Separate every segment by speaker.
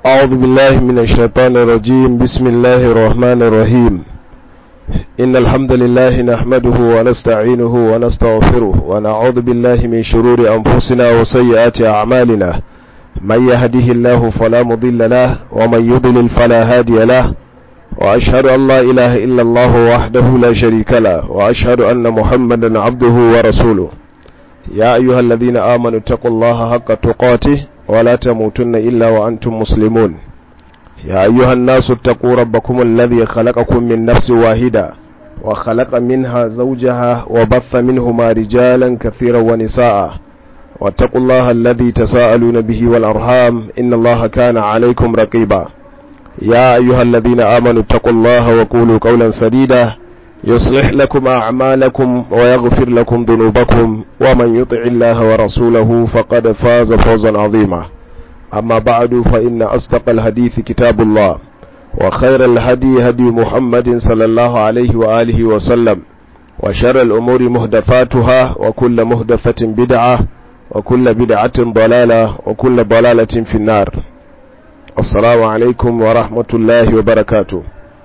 Speaker 1: أعوذ بالله من الشيطان الرجيم. بسم الله الرحمن الرحيم. إن الحمد لله نحمده ونستعينه ونستغفره ونعوذ بالله من شرور أنفسنا وسيئات أعمالنا. من يهده الله فلا مضل له ومن يضلل فلا هادي له، وأشهد أن لا إله إلا الله وحده لا شريك له، وأشهد أن محمدا عبده ورسوله. يا أيها الذين آمنوا اتقوا الله حق تقاته ولا تموتن إلا وأنتم مسلمون. يا أيها الناس اتقوا ربكم الذي خلقكم من نفس واحدة وخلق منها زوجها وبث منهما رجالا كثيرا ونساء، واتقوا الله الذي تساءلون به والأرحام إن الله كان عليكم رقيبا. يا أيها الذين آمنوا اتقوا الله وقولوا قولا سديدا يصلح لكم أعمالكم ويغفر لكم ذنوبكم، ومن يطع الله ورسوله فقد فاز فوزا عظيما. أما بعد، فإن أصدق الحديث كتاب الله، وخير الهدي هدي محمد صلى الله عليه وآله وسلم، وشر الأمور مهدفاتها، وكل مهدفة بدعة، وكل بدعة ضلالة، وكل ضلالة في النار. السلام عليكم ورحمة الله وبركاته.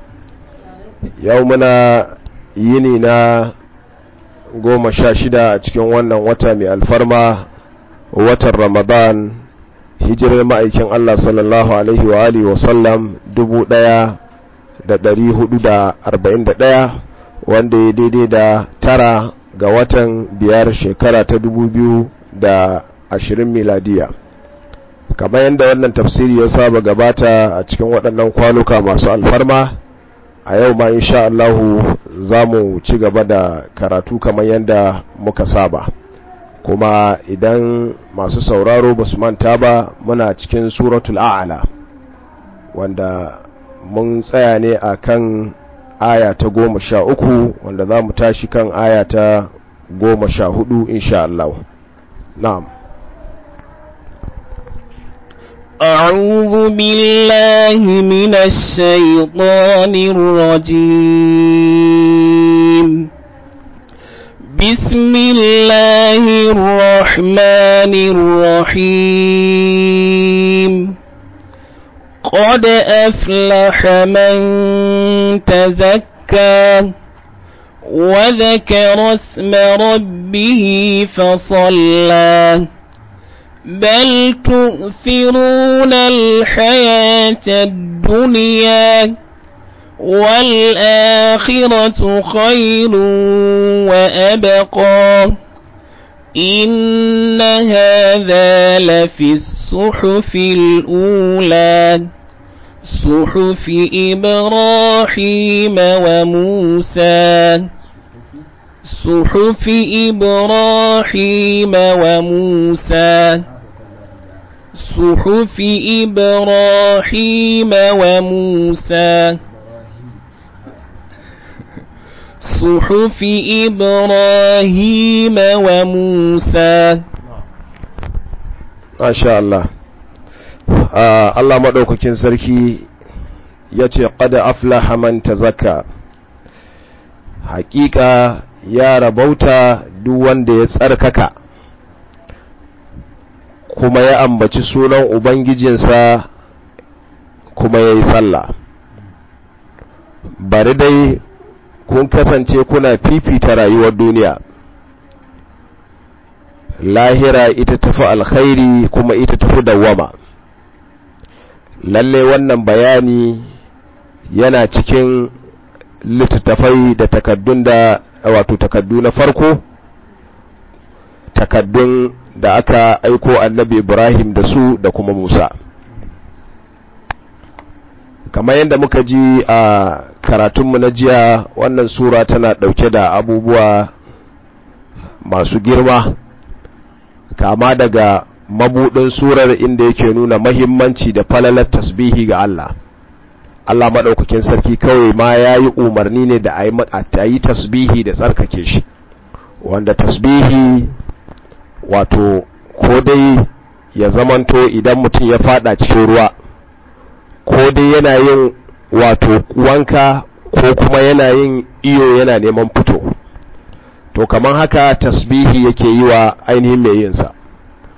Speaker 1: يومنا ينينا 16 a cikin wannan wata mai alfarma, watan Ramadan, hijirar ma'aikin Allah sallallahu alaihi wa alihi wa sallam 1441, wanda ya daidai da 9 ga watan 5 shekara ta 2020 miladiya. Kamar yadda wannan tafsiri ya saba gabata a cikin waɗannan kwanuka masu alfarma, a yau ma insha Allah za mu ci gaba da karatu kamar yadda muka saba. Kuma idan masu sauraro ba su manta ba, muna cikin suratul a'la, wanda mun tsaya ne a kan aya ta 13, wanda za mu tashi kan aya ta 14 insha Allah. Na'am.
Speaker 2: أعوذ بالله من الشيطان الرجيم. بسم الله الرحمن الرحيم. قد أفلح من تزكى وذكر اسم ربه فصلى. بل تؤثرون الحياة الدنيا والآخرة خير وأبقى. إن هذا لفي الصحف الأولى، صحف إبراهيم وموسى. صحف إبراهيم وموسى. صحف إبراهيم وموسى. صحف إبراهيم وموسى.
Speaker 1: ما شاء الله. الله مدوكين سركي yace qad aflaha man tazakka. Hakika ya rabauta duk wanda ya tsarkaka kuma ya ambaci sunan ubangijinsa kuma ya yi sallah. Bari dai kun kasance kuna fifita rayuwar duniya, lahira ita tafi alkhairi kuma ita tafi dawwama. Lalle wannan bayani yana cikin littattafai da takaddun da wato takaddu na farko, takaddun da aka aiko annabi Ibrahim da su da kuma Musa. Kamar yadda muka ji a karatunmu na jiya, wannan sura tana ɗauke da abubuwa masu girma, kama daga mabuɗin surar inda yake nuna mahimmanci da falalar tasbihi ga Allah. Allah maɗaukakin sarki kawai ma ya yi umarni ne da a yi tasbihi da tsarkake shi, wanda tasbihi wato ko dai ya zamanto idan mutum ya fada cikin ruwa, ko dai yana yin wato wanka, ko kuma yana yin iyo yana neman fito, to kaman haka tasbihi yake yi wa ainihin mai yinsa.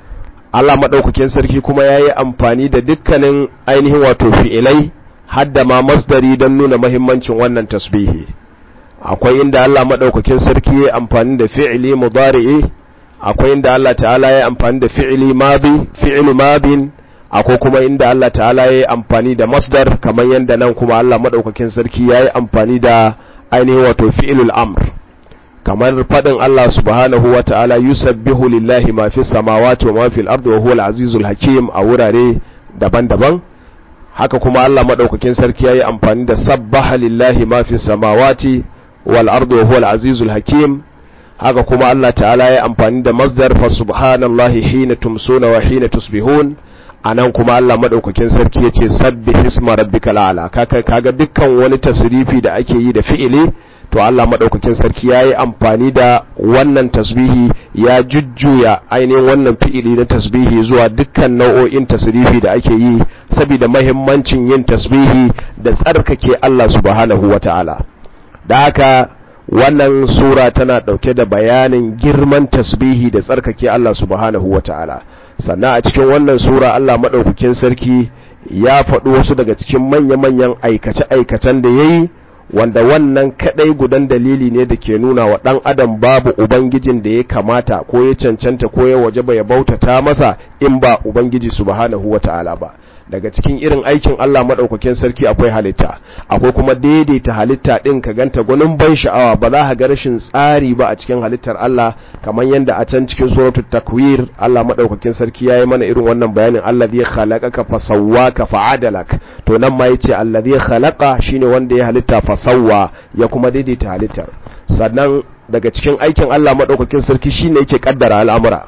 Speaker 1: Allah madaukakin sarki kuma yayi amfani da dukkanin ainihin wato fi'ilai hadda ma masdari don nuna muhimmancin wannan tasbihi. Akwai inda Allah madaukakin sarki yayi amfani da fi'ili mudari'i, akwai inda Allah ta'ala yayi amfani da fi'ili madi, fi'lu madin, akwai kuma inda Allah ta'ala yayi amfani da masdar, kamar yanda nan kuma Allah madaukakin sarki yayi amfani da ainihin wato fi'lul amr, kamar fadin Allah subhanahu wa ta'ala yusabbihu lillahi ma fis samawati wa ma fil ardi wa huwal azizul hakim a wurare daban-daban. Haka kuma Allah madaukakin sarki yayi amfani da sabbaha lillahi ma fis samawati wal ardi wa huwal azizul hakim. Haka kuma Allah ta'ala yayi amfani da masdar fa subhanallahi hina tumsuna wa hina tusbihun. Anan kuma Allah madaukakin sarki yace sabbih isma rabbikal a'la. Kaga dukkan wani tasrifi da ake yi da fi'ili, to Allah madaukakin sarki yayi amfani da wannan tasbihi ya jujjuya ainihin wannan fi'ili na tasbihi zuwa dukkan nau'o'in tasrifi da ake yi saboda muhimmancin yin tasbihi da tsarkake Allah subhanahu wata'ala. Da haka wannan sura tana dauke da bayanin girman tasbihi da tsarkake Allah subhanahu wata'ala. Sannan a cikin wannan sura Allah madaukakin sarki ya faɗi wasu daga cikin manya-manyan aikace-aikacen da yayi, wanda wannan kadai gudan dalili ne da ke nuna wa dan adam babu ubangijin da ya kamata ko ya cancanta ko ya wajaba ya bautata masa in ba ubangiji subhanahu wata'ala ba. Daga cikin irin aikin Allah madaukakin sarki akwai halitta, akwai kuma daidaita halitta din ka ganta gunin ban sha'awa, ba za ka ga rashin tsari ba a cikin halittar Allah, kamar yanda a can cikin suratul takwir Allah madaukakin sarki yayi mana irin wannan bayanin, allazi khalaqaka fasawwaka fa'adalak. To nan ma yace allazi khalaqa shine wanda ya halitta fasawwa, ya kuma daidaita halittar. Sannan daga cikin aikin Allah madaukakin sarki shine yake kaddara al'amura.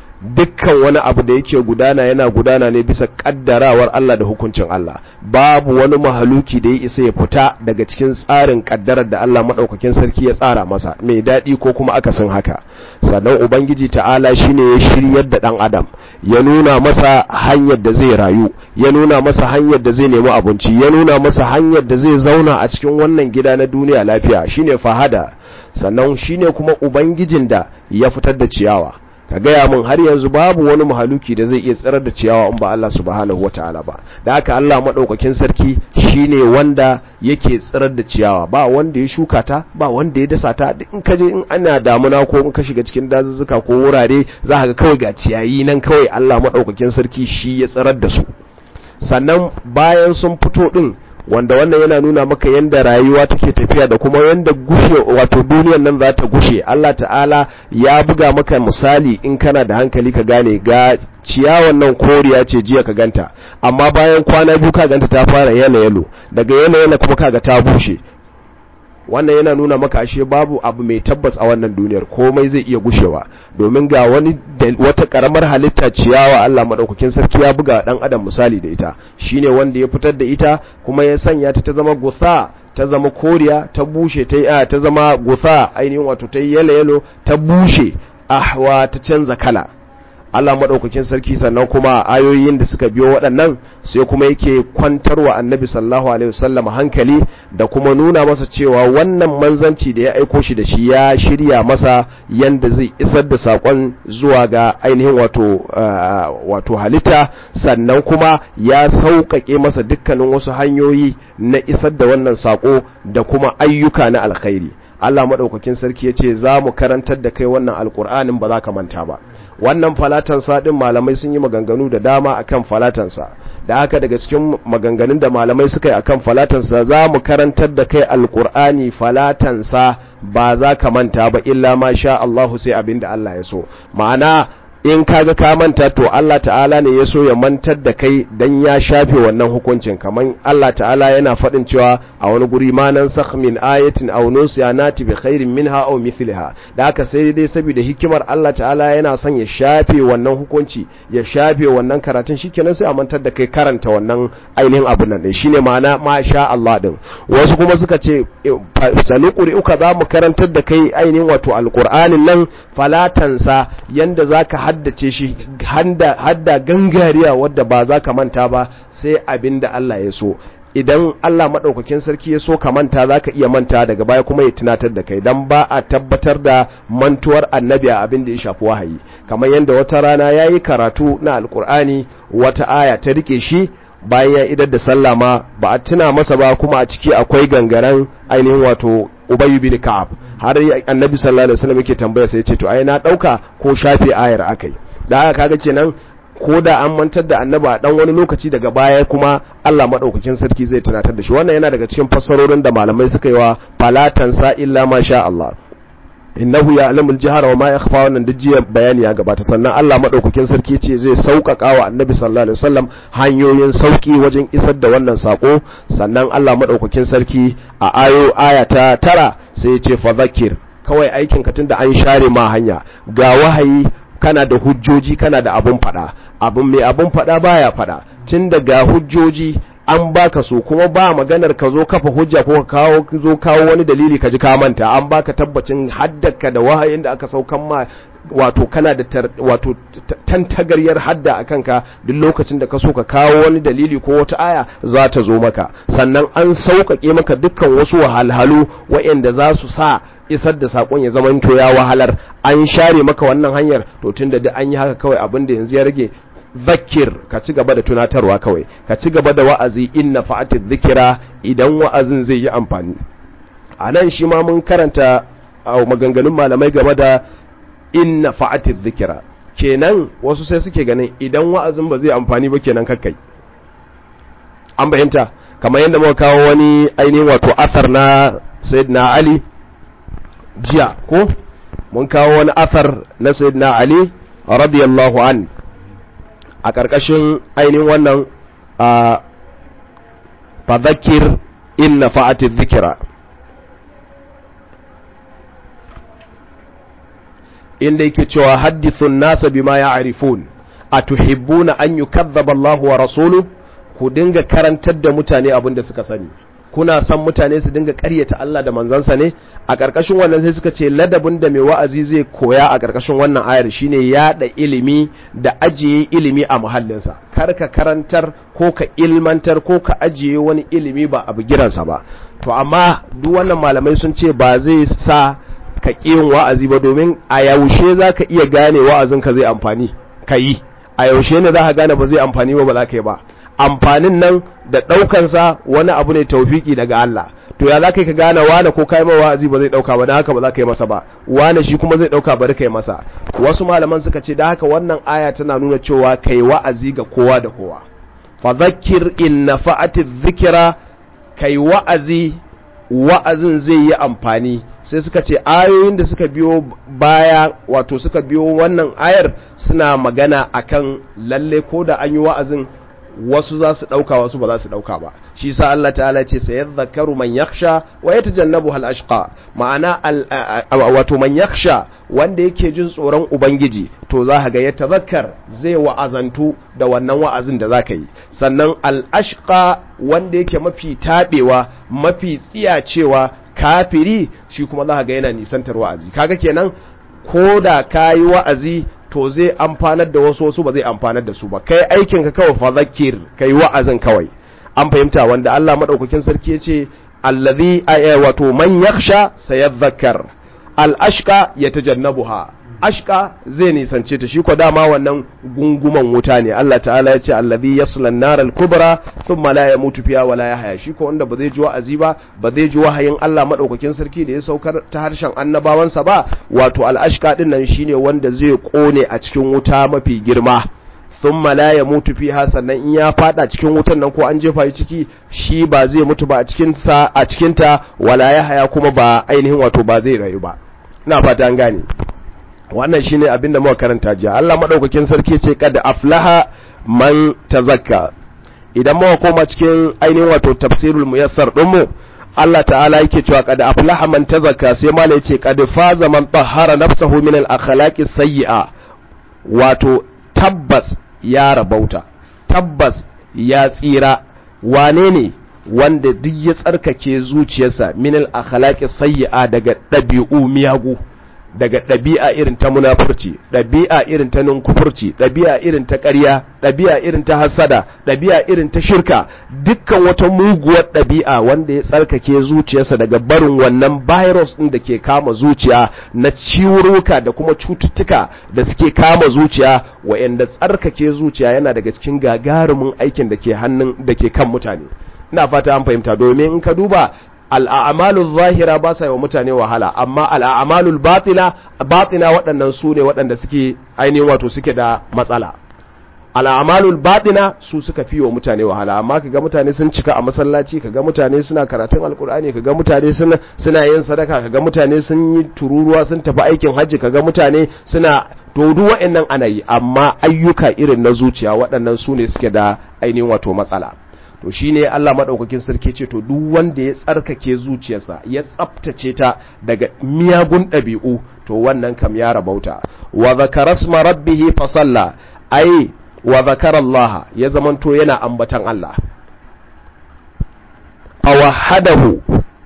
Speaker 1: Dukkan wani abu da yake gudana yana gudana ne bisa kaddarawar Allah da hukuncin Allah. Babu wani mahaluki da ya isa ya fita daga cikin tsarin kaddarar da Allah madaukakin sarki ya tsara masa, mai dadi ko kuma akasin haka. Sannan ubangiji ta'ala shine ya shiryar da dan adam, ya nuna masa hanyar da zai rayu, ya nuna masa hanyar da zai nemi abinci, ya nuna masa hanyar da zai zauna a cikin wannan gida na duniya lafiya, shine fahada. Sannan shine kuma ubangijin da ya fitar da ciyawa. Ka gaya mun har yanzu babu wani mahaluki da zai iya tsirar da ciyawa in ba Allah subhanahu wata'ala ba. Da haka Allah madaukakin sarki shine wanda yake tsirar da ciyawa, ba wanda ya shuka ta, ba wanda ya dasa ta. In ka je in ana damuna ko in ka shiga cikin dazuzzuka ko wurare za ka ga kawai ga ciyayi nan, kawai Allah madaukakin sarki shi ya tsirar da su. Sannan bayan sun fito din, wanda wannan yana nuna maka yanda rayuwa take tafiya da kuma yanda gushe wato duniyar nan za ta gushe. Allah ta'ala ya buga maka misali in kana da hankali ka gane, ga ciyawan nan koriya ce jiya ka ganta, amma bayan kwana biyu ka ganta ta fara yalo, daga yalo kuma kaga ta bushe. Wannan yana nuna maka ashe babu abu mai tabbas a wannan duniyar, komai zai iya gushewa. Domin ga wata karamar halitta ciyawa Allah madaukakin sarki ya buga dan adam misali da ita, shine wanda ya fitar da ita kuma ya sanya ta zama gutha, ta zama koriya, ta bushe, ta zama gutha ainihin wato ta yalo ta bushe, ahwa ta canza kala. Allah madaukakin sarki sannan kuma ayoyin da suka biyo waɗannan sai kuma yake kwantarwa annabi sallallahu alaihi wasallam hankali da kuma nuna masa cewa wannan manzanci da ya aiko shi da shi ya shirya masa yanda zai isar da sakon zuwa ga ainihin wato halitta, sannan kuma ya sauƙaƙe masa dukkanin wasu hanyoyi na isar da wannan sako da kuma ayyuka na alkhairi. Allah madaukakin sarki yace za mu karantar da kai wannan alqur'anin ba za ka manta ba. Wannan falatansa din malamai sun yi maganganu da dama akan falatansa, da haka daga cikin maganganun da malamai suka yi akan falatansa, za mu karantar da kai alqur'ani falatansa ba za ka manta ba illa ma sha Allah, sai abinda Allah ya so. Ma'ana in kaga ka manta to Allah ta'ala ne ya so ya mantar da kai dan ya shafe wannan hukuncin. Kaman Allah ta'ala yana faɗin cewa a wani guri ma nan sakh min ayatin aw nusyanati bi khairin minha aw mithliha. Da haka sai dai saboda hikimar Allah ta'ala yana son ya shafe wannan hukunci, ya shafe wannan karatun, shikenan sai a mantar da kai karanta wannan ainihin abun nan din, shine ma'ana ma sha Allah din. Wasu kuma suka ce sanuquri uka za mu karantar da kai ainihin wato alqur'anin nan falatansa yanda zaka haddace shi hadda gangariya wadda ba za ka manta ba sai abinda Allah ya so. idan Allah madaukakin sarki ya so ka manta zaka iya manta daga baya kuma ya tunatar da kai dan ba a tabbatar da mantuwar annabi a abin da ya shafi wahayi kamar yanda wata rana yayi karatu na alqur'ani wata aya ta rike shi bayan ya idar da sallah ma ba a tuna masa ba kuma a ciki akwai gangaren ainihin wato Ubay bin Ka'ab har annabi sallallahu alaihi wasallam yake tambaya sai ya ce to ai na dauka ko shafe ayar akai da haka kaga kenan ko da an mantar da annaba dan wani lokaci daga baya kuma Allah madaukakin sarki zai tunatar da shi wannan yana daga cikin fassarorin da malamai suka yi wa falatan sa illa ma sha Allah innahu ya'lamul jahra wa ma yakhfa wannan jiya bayani ya gabata sannan Allah madaukakin sarki ce zai sauƙaƙa wa annabi sallallahu alaihi wasallam hanyoyin sauki wajen isar da wannan sako sannan Allah madaukakin sarki a aya ta 9 sai ya ce fa zakir kawai aikin ka tunda an share ma hanya ga wahayi kana da hujjoji kana da abun fada abun mai abun fada baya fada tunda ga hujjoji an baka su kuma ba maganar ka zo kafa hujja ko kawo wani dalili ka ji ka manta an baka tabbacin haddaka da wahayin da aka saukan ma wato kana da wato tantagaryar hadda a kanka duk lokacin da ka so ka kawo wani dalili ko wata aya za ta zo maka sannan an sauƙaƙe maka dukkan wasu wahalhalu waɗanda za su sa isar da sakon ya zama to ya wahalar an share maka wannan hanyar to tunda duk an yi haka kawai abin da yanzu ya rage zakir ka ci gaba da tunatarwa kawai ka ci gaba da wa'azi inna fa'atiz zikira idan wa'azin zai yi amfani anan shi ma mun karanta maganganun malamai game da inna fa'atiz zikira kenan wasu sai suke ganin idan wa'azin ba zai amfani ba kenan kakkai an bayyanta kamar yadda muka kawo wani ainihin wato athar na sayyidina Ali jiya ko mun kawo wani athar na sayyidina Ali radiyallahu an a ƙarƙashin ainihin wannan fadhakir inna fa'atiz zikra inda yake cewa haddithun nasa bima ya'rifun atuhibbuna an yukadhdhaba Allahu wa rasuluhu ku dinga karantar da mutane abin da suka sani kuna son mutane su dinga ƙaryata Allah da manzansa ne a ƙarƙashin wannan sai suka ce ladabin da mai wa'azi zai koya a ƙarƙashin wannan ayar shine yaɗa ilimi da ajiye ilimi a muhallinsa kar ka karantar ko ka ilmantar ko ka ajiye wani ilimi ba abu giransa ba to amma duk wannan malamai sun ce ba zai sa ka ƙiyin wa'azi ba domin a yaushe za ka iya gane wa'azin ka zai amfani ka yi a yaushe ne za ka gane ba zai amfani ba za ka yi ba amfanin nan da ɗaukansa wani abu ne taufiki daga Allah to ya za ka gane wane ko kai mai wa'azi ba zai ɗauka ba da haka ba za ka yi masa ba wane shi kuma zai ɗauka bari ka yi masa wasu malaman suka ce da haka wannan aya tana nuna cewa kai wa'azi ga kowa da kowa fa zakkir in nafa'ati dhikra kai wa'azin zai yi amfani sai suka ce ayoyin da suka biyo baya wato suka biyo wannan ayar suna magana akan lalle ko da an yi wa'azin wasu za su ɗauka wasu ba za su ɗauka ba shi sa Allah ta'ala ce sai yadhakkaru man yakhsha wa yatajannabu hal ashqa ma'ana wato man yakhsha wanda yake jin tsoron ubangiji to za ka ga ya tazakkar zai wa'azantu da wannan wa'azin da zaka yi sannan al ashqa wanda yake mafi tabewa mafi tsiyacewa kafiri shi kuma za ka ga yana nisantar wa'azi kaga kenan ko da kayi wa'azi to zai amfanar da wasu ba zai amfanar da su ba kai aikin ka kawai fa zakir kai wa'azin kawai an fahimta wanda Allah madaukakin sarki yace allazi wato man yakhsha sayadhakkar al ashqa yatajannabuha ashqa zai nisance ta shi ko dama wannan gunguman wuta ne Allah ta'ala yace allazi yaslan nar al kubra thumma la yamutu fiha wala yahya shi ko wanda ba zai ji wa'azi ba ba zai ji wahayin Allah madaukakin sarki da ya saukar ta harshen annabawansa ba wato al ashqa din nan shine wanda zai kone a cikin wuta mafi girma thumma la yamutu fiha sannan in ya fada cikin wutan nan ko an jefa shi ciki shi ba zai mutu ba a cikin ta wala yahya kuma ba ainihin wato ba zai rayu ba ina fata an gane wannan shine abin da muka karanta jiya Allah madaukakin sarki ce kad aflaha man tazakka idan muka koma cikin ainihin wato tafsirul muyassar din mu Allah ta'ala yake cewa kad aflaha man tazakka sai mala yace kad faza man tahara nafsahu min al akhlaqi sayyi'a wato tabbas ya rabauta tabbas ya tsira wane ne wanda duk ya tsarkake zuciyarsa min al akhlaqi sayyi'a daga dabi'u miyagu daga ɗabi'a irin ta munafurci, ɗabi'a irin ta ninkufurci, ɗabi'a irin ta ƙarya, ɗabi'a irin ta hasada, ɗabi'a irin ta shirka, dukkan wata muguwar ɗabi'a wanda ya tsarkake zuciyarsa daga barin wannan virus ɗin da ke kama zuciya na ciwuruka da kuma cututtuka da suke kama zuciya, wa'anda tsarkake zuciya yana daga cikin gagarumin aikin da ke kan mutane. Ina fata an fahimta, domin in ka duba al'amalul zahira ba sa yi wa mutane wahala, amma al'amalul batina waɗannan su ne waɗanda suke ainihin wato suke da matsala. Al'amalul batina su suka fi wa mutane wahala, amma kaga mutane sun cika a masallaci, kaga mutane suna karatun alkur'ani, kaga mutane suna yin sadaka, kaga mutane sun yi tururuwa sun tafi aikin hajji, kaga mutane suna to duk waɗannan ana yi, amma ayyuka irin na zuciya waɗannan su ne suke da ainihin wato matsala. To shine Allah madaukakin sarki ce to duk wanda ya tsarkake zuciyarsa ya tsaftace ta daga miyagun ɗabi'u to wannan kam ya rabauta. Wa zakara isma rabbih fa salla, ai wa zakara Allah ya zamanto yana ambatan Allah. Awahadahu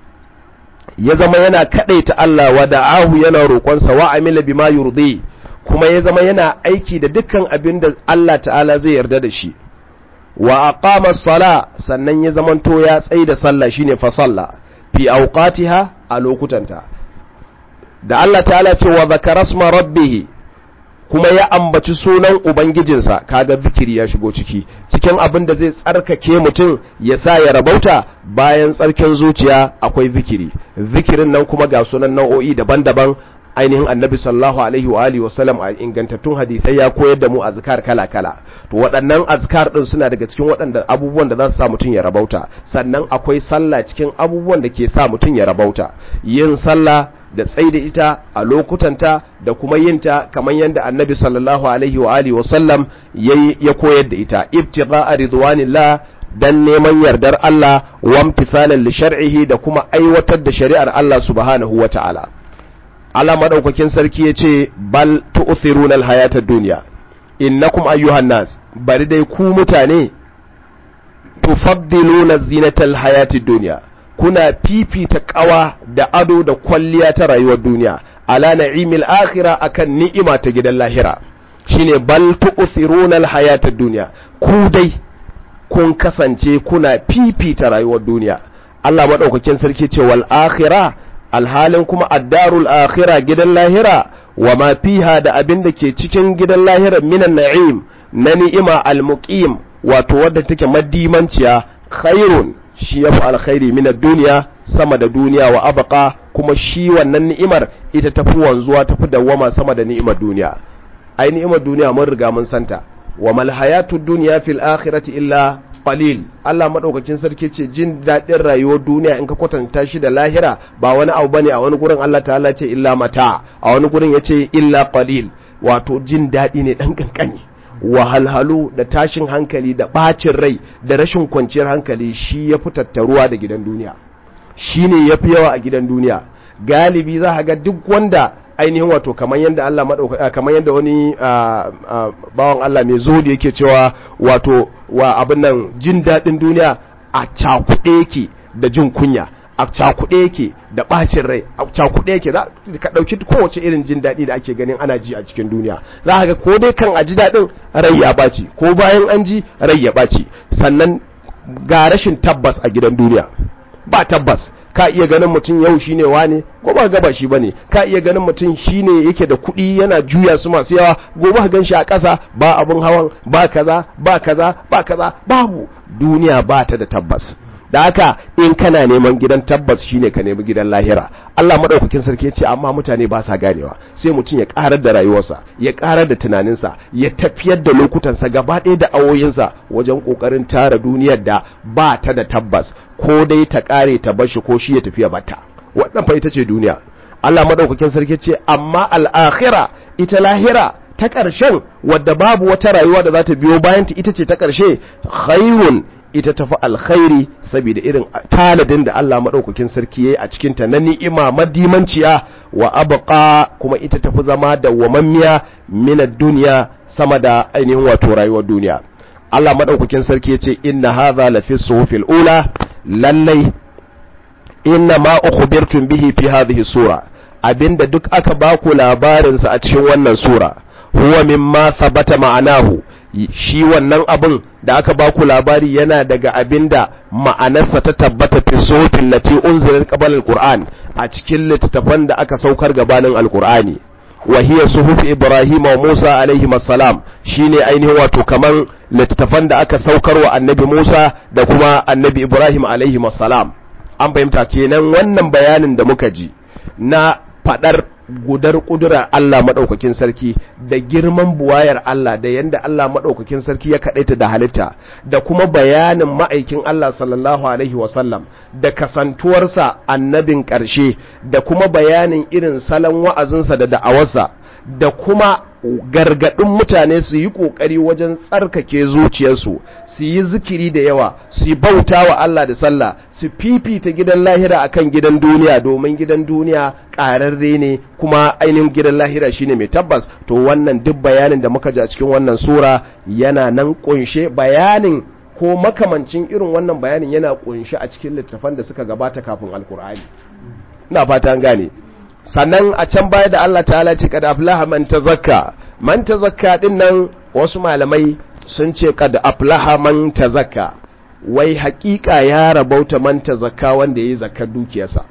Speaker 1: ya zama yana kadaita Allah, wa da'ahu yana roƙonsa, wa amila bima yurdi kuma ya zama yana aiki da dukkan abin da Allah ta'ala zai yarda da shi. Wa aqama as-sala sannan ya zamanto ya tsaida sallah shine fa salla fi awqatiha a lokutanta. Da Allah ta'ala ce wa zakara isma rabbih kuma ya ambaci sunan ubangijinsa, kaga zikiri ya shigo cikin abin da zai tsarkake mutum ya sa ya rabauta. Bayan tsarkin zuciya akwai zikirin nan kuma ga sunan nau'o'i daban-daban. Ainihin annabi sallallahu alaihi wa alihi wasallam a ingantattun hadisai ya koyar da mu azkar kala-kala. To waɗannan azkar din suna daga cikin waɗanda abubuwan da za su sa mutum ya rabauta. Sannan akwai sallah cikin abubuwan da ke sa mutum ya rabauta. Yin sallah da tsaida ita a lokutanta da kuma yinta kamar yadda annabi sallallahu alaihi wa alihi wasallam ya koyar da ita. Ibtigha'a ridwanillah, dan neman yardar Allah, wa imtithalan li shar'ihi, da kuma aiwatar da shari'ar Allah subhanahu wa ta'ala. Allah madaukakin sarki yace bal tu'thiruna al-hayata ad-dunya innakum ayyuhan nas, bari dai ku mutane tufaddiluna zinata al-hayati ad-dunya, kuna fifita kawa da ado da kwalliya ta rayuwar duniya ala na'imil akhirah akan ni'ima ta gidan lahira. Shine bal tu'thiruna al-hayata ad-dunya, ku dai kun kasance kuna fifita rayuwar duniya. Allah madaukakin sarki ce wal akhirah, alhalin kuma addarul akhirah gidan lahira, wa ma fiha da abin da ke cikin gidan lahira minan na'im na ni'ima al-muqim, wato wadda take madimanciya, khairun shi yafi alkhairi min ad-dunya, sama da duniya, wa abqa kuma shi wannan ni'imar ita tafi wanzuwa tafi dawwama sama da ni'imar duniya. ai ni'imar duniya mun riga mun santa, wa mal hayatud dunya fil akhirati illa qalil. Allah madaukakin sarki ce jin dadin rayuwar duniya in ka kwatanta shi da lahira ba wani abu bane. A wani gurin Allah ta'ala ce illa mata, a wani gurin yace illa qalil, wato jin dadi ne dan kankani. Wahalhalu da tashin hankali da bacin rai da rashin kwanciyar hankali shi ya fi tattaruwa da gidan duniya, shine yafi yawa a gidan duniya. Galibi za ka ga duk wanda ainihin wato kamar yadda Allah madauka, kamar yadda wani bawan Allah mai zuhudi yake cewa wato wa abin nan jin dadin duniya a cakuɗe yake da jin kunya, a cakuɗe yake da bacin rai, a cakuɗe yake. za ka dauki kowace irin jin dadi da ake ganin ana ji a cikin duniya, za ka ga ko dai kan a ji dadin rai ya baci, ko bayan an ji rai ya baci. Sannan ga rashin tabbas a gidan duniya, ba tabbas. Ka iya ganin mutum yau shine wane, gobe ga ba shi bane. Ka iya ganin mutum shine yake da kuɗi yana juya su masu yawa, gobe ka ganshi a ƙasa, ba abun hawan, ba kaza ba kaza ba kaza. Babu, duniya ba ta da tabbas. Da haka in kana neman gidan tabbas shine ka nemi gidan lahira. Allah madaukakin sarki ya ce amma mutane ba sa ganewa, sai mutum ya karar da rayuwarsa, ya karar da tunaninsa, ya tafiyar da lokutansa gaba ɗaya da awoyinsa wajen kokarin tara duniyar da ba ta da tabbas, ko dai ta kare ta bashi ko shi ya tafiya bata. Wannan fa ita ce duniya. Allah madaukakin sarki ce amma al-akhirah, ita lahira ta ƙarshen wadda babu wata rayuwa da za ta biyo bayan ta, ita ce ta ƙarshe, khairun, ita tafi alkhairi saboda irin taladin da Allah madaukakin sarki yayi a cikin ta na ni'ima madimanciya, wa abqa kuma ita tafi zama da wamammiya min ad-dunya sama da ainihin wato rayuwar duniya. Allah madaukakin sarki yace inna hadha la fi suhufil ula, lallai inna ma ukhbirtum bihi fi hadhihi sura, abinda duk aka baku labarinsa a cikin wannan sura huwa mimma thabata ma'anahu, shi wannan abin da aka baku labari yana daga abinda ma'anarsa ta tabbata fi suhufin lati unzilat qabla alquran, a cikin littattafan da aka saukar gabanin alqur'ani. wa hiya suhuf Ibrahim wa Musa alaihi assalam, shine ainihin wato kaman littattafan da aka saukar wa annabi Musa da kuma annabi Ibrahim alaihi assalam. An fahimta kenan wannan bayanin da muka ji na fadar gudar kudura Allah madaukakin sarki da girman buwayar Allah da yanda Allah madaukakin sarki ya kadaita da halitta, da kuma bayanin ma'aikin Allah sallallahu alaihi wasallam da kasantuwarsa annabin ƙarshe, da kuma bayanin irin salon wa'azinsa da da'awarsa, da kuma gargadin mutane su yi kokari wajen tsarkake zuciyarsu, su yi zikiri da yawa, su yi bauta wa Allah da sallah, su fifita gidan lahira akan gidan duniya, domin gidan duniya ƙararre ne kuma ainihin gidan lahira shine mai tabbas. To wannan duk bayanin da muka ji a cikin wannan sura yana nan kunshe, bayanin ko makamancin irin wannan bayanin yana kunshe a cikin littafan da suka gabata kafin alkur'ani. Ina fata an gane. Sannan a can baya da Allah ta'ala ce kad aflaha man tazakka din nan wasu malamai sun ce kad aflaha man tazakka, wai hakika ya rabauta man tazakka wanda yayi zakkar dukiyarsa.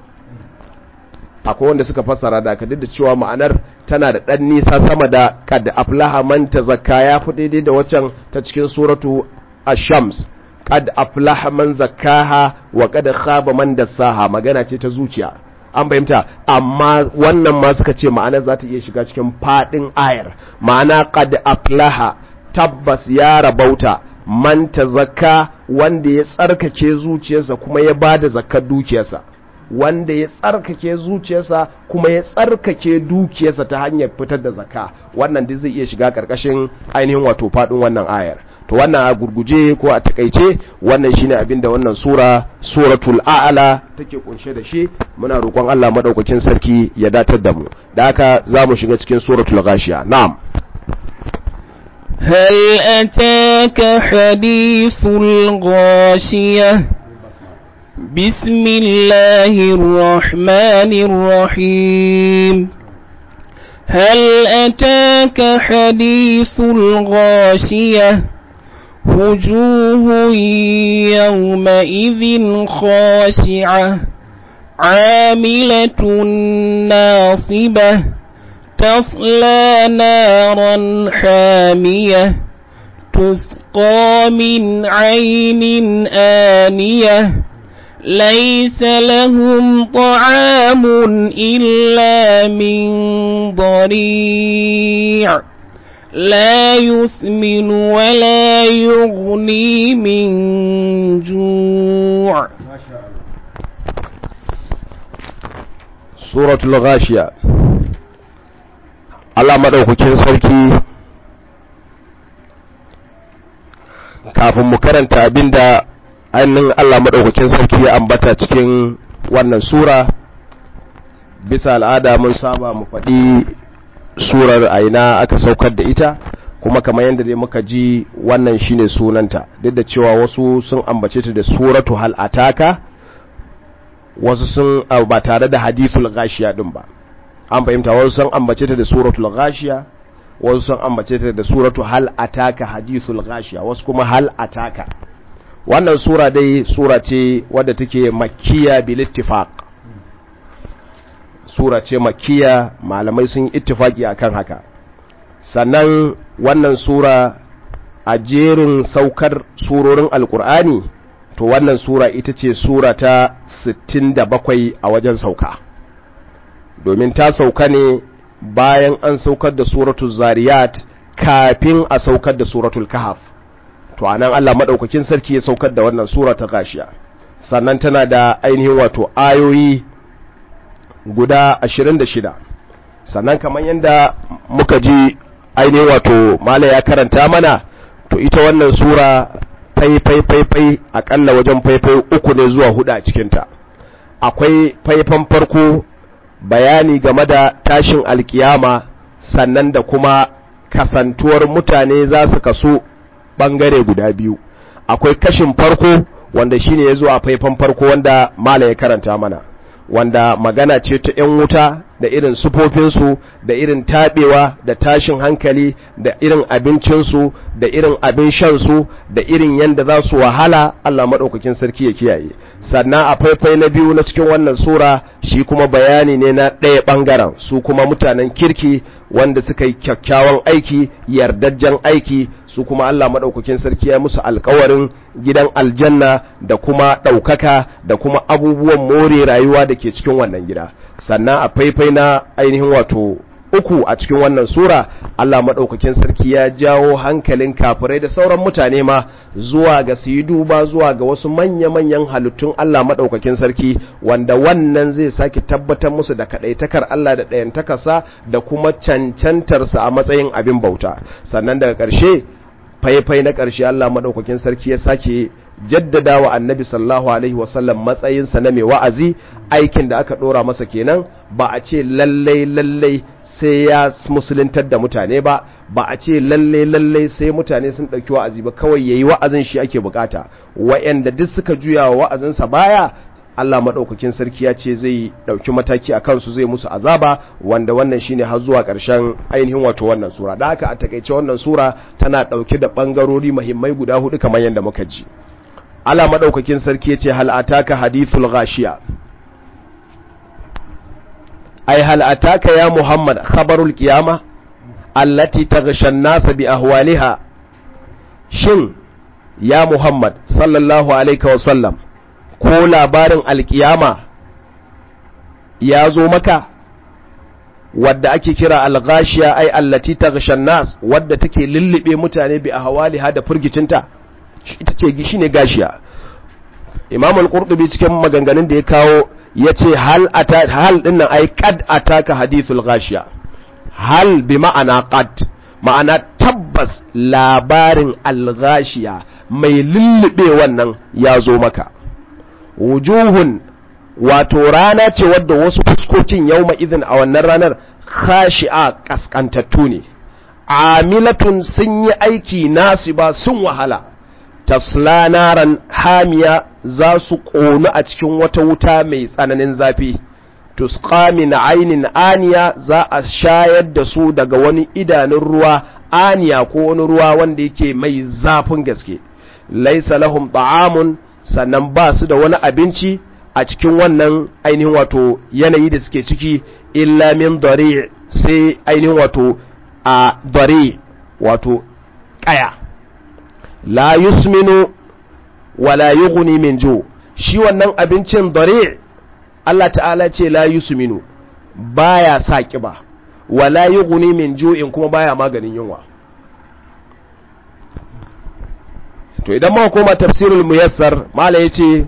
Speaker 1: Akwai wanda suka fassara da aka da cewa ma'anar tana da dan nisa sama da kad aflaha man tazakka, ya fi daidai da waccan ta cikin suratu ash-shams, kad aflaha man zakkaha wa kad khaba man dassaha, magana ce ta zuciya. An fahimta, amma wannan ma suka ce ma'ana za ta iya shiga cikin fadin ayar, ma'ana qad aflaha, tabbas ya rabauta, man tazakka, wanda ya tsarkake zuciyarsa kuma ya bada zakkar dukiyarsa, wanda ya tsarkake zuciyarsa kuma ya tsarkake dukiyarsa ta hanyar fitar da zakka. Wannan duk zai iya shiga karkashin ainihin wato fadin wannan ayar. To wannan a gurguje ko a takeice wannan shine abinda wannan suratul a'la take kunshe da shi. Muna roƙon Allah madaukakin sarki ya datar da mu. Da haka zamu shiga cikin suratul ghashiya. Na'am.
Speaker 2: هل أتاك حديث الغاشية بسم الله الرحمن الرحيم هل أتاك حديث الغاشية وجوه يومئذ خاشعة عاملة ناصبة تصلى نارا حامية تسقى من عين آنية ليس لهم طعام إلا من ضريع لا يسمن ولا يغني من جوع.
Speaker 1: سورة الغاشية. Allah madaukakin sarki kafin mu karanta abinda ainihin Allah madaukakin sarki ya ambata cikin wannan sura, bisa al'ada mun saba mu faɗi surar aina aka saukar da ita, kuma kamar yadda dai muka ji wannan shine sunanta, duk da cewa wasu sun ambace ta da suratu hal ataka, wasu sun ba tare da hadithul ghashiya din ba. An fahimta, wasu sun ambace ta da suratul ghashiya, wasu sun ambace ta da suratu hal ataka hadithul ghashiya, wasu kuma hal ataka. Wannan sura dai sura ce wadda take makkiya bil ittifaq, sura ce makkiya, malamai sun ittifaki akan haka. Sannan wannan sura a jerin saukar surorin alkur'ani, to wannan sura ita ce sura ta 67 a wajen sauka, domin ta sauka ne bayan an saukar da suratul zariyat kafin a saukar da suratul kahf. To anan Allah madaukakin sarki ya saukar da wannan sura ta gashiya. Sannan tana da ainihin wato ayoyi guda 26. Sannan kamar yanda muka ji ainihin wato mala ya karanta mana, to ita wannan sura faifai akalla wajen faifai 3 ne zuwa 4 a cikinta. Akwai faifan farko bayani game da tashin alkiyama, sannan da kuma kasantuwar mutane za su kaso bangare guda biyu. Akwai kashin farko wanda shine yazo a faifan farko wanda mala ya karanta mana, wanda magana ce ta ‘yan wuta da irin sufofinsu da irin taɓewa da tashin hankali da irin abincinsu da irin abin shansu da irin yadda za su wahala Allah maɗaukakin sarki ya kiyaye. Sannan a faifai na biyu na cikin wannan sura shi kuma bayani ne na ɗaya ɓangaren su kuma mutanen kirki wanda suka yi kyakkyawan aiki yardajjen aiki su kuma Allah maɗaukakin sarki ya musu alkawarin gidan aljanna da kuma ɗaukaka da kuma abubuwan more rayuwa da ke cikin wannan gida. Sannan a faifai na ainihin wato uku a cikin wannan sura Allah maɗaukakin sarki ya jawo hankalin kafirai da sauran mutane ma zuwa ga su yi duba zuwa ga wasu manya-manyan halittun Allah maɗaukakin sarki wanda wannan zai sake tabbatar musu da kaɗaitakar Allah da ɗayantakarsa da kuma cancantarsa a matsayin abin bauta. Sannan daga ƙarshe faifai na ƙarshe Allah maɗaukakin sarki ya sake jaddada wa annabi sallallahu alaihi wasallam matsayinsa na mai wa'azi aikin da aka ɗora masa kenan ba a ce lallai sai ya musuluntar da mutane ba a ce lallai sai mutane sun ɗauki wa'azi ba kawai yayi wa'azin shi ake bukata wa'anda duk suka juya wa wa'azinsa baya Allah maɗaukakin sarki ya ce zai ɗauki mataki a kansu zai musu azaba wanda wannan shine har zuwa ƙarshen ainihin wato wannan sura da haka a takaice wannan sura tana ɗauke da ɓangarori muhimmai guda hudu kamar yadda muka ji. Allah maɗaukakin sarki ya ce hal ataka hadithul ghashiya ay hal ataka ya Muhammad khabarul qiyama allati taghsha an-nas bi ahwaliha shin ya Muhammad sallallahu alaihi wa sallam ko labarin alkiyama ya zo maka wadda ake kira al-ghashiya ay allati taghsha an-nas wadda take lullube mutane bi ahwaliha da furgicinta ita ce shine gashiya. Imam al-Qurtubi cikin maganganun da ya kawo yace hal dinnan ai qad ataka hadithul ghashiya hal bi ma'ana qad ma'ana tabbas labarin al-ghashiya mai lullube wannan ya zo maka. Wujuhun wato rana ce wadda wasu fuskokin yauma idin a wannan ranar khashi'a kaskantattu ne amilatun sun yi aiki nasiba sun wahala tasla naran hamiya za su ƙonu a cikin wata wuta mai tsananin zafi tusqa min ainin aniya za a shayar da su daga wani idanun ruwa aniya ko wani ruwa wanda yake mai zafin gaske laysa lahum ta'amun sannan ba su da wani abinci a cikin wannan ainihin wato yanayi da suke ciki illa min dari sai ainihin wato a dari wato kaya la yusminu wala yughni min ju shi wannan abincin dari Allah ta'ala ce la yusminu baya sa kiba wala yughni min ju'in kuma baya maganin yunwa. To idan muka koma tafsirul muyassar mala yace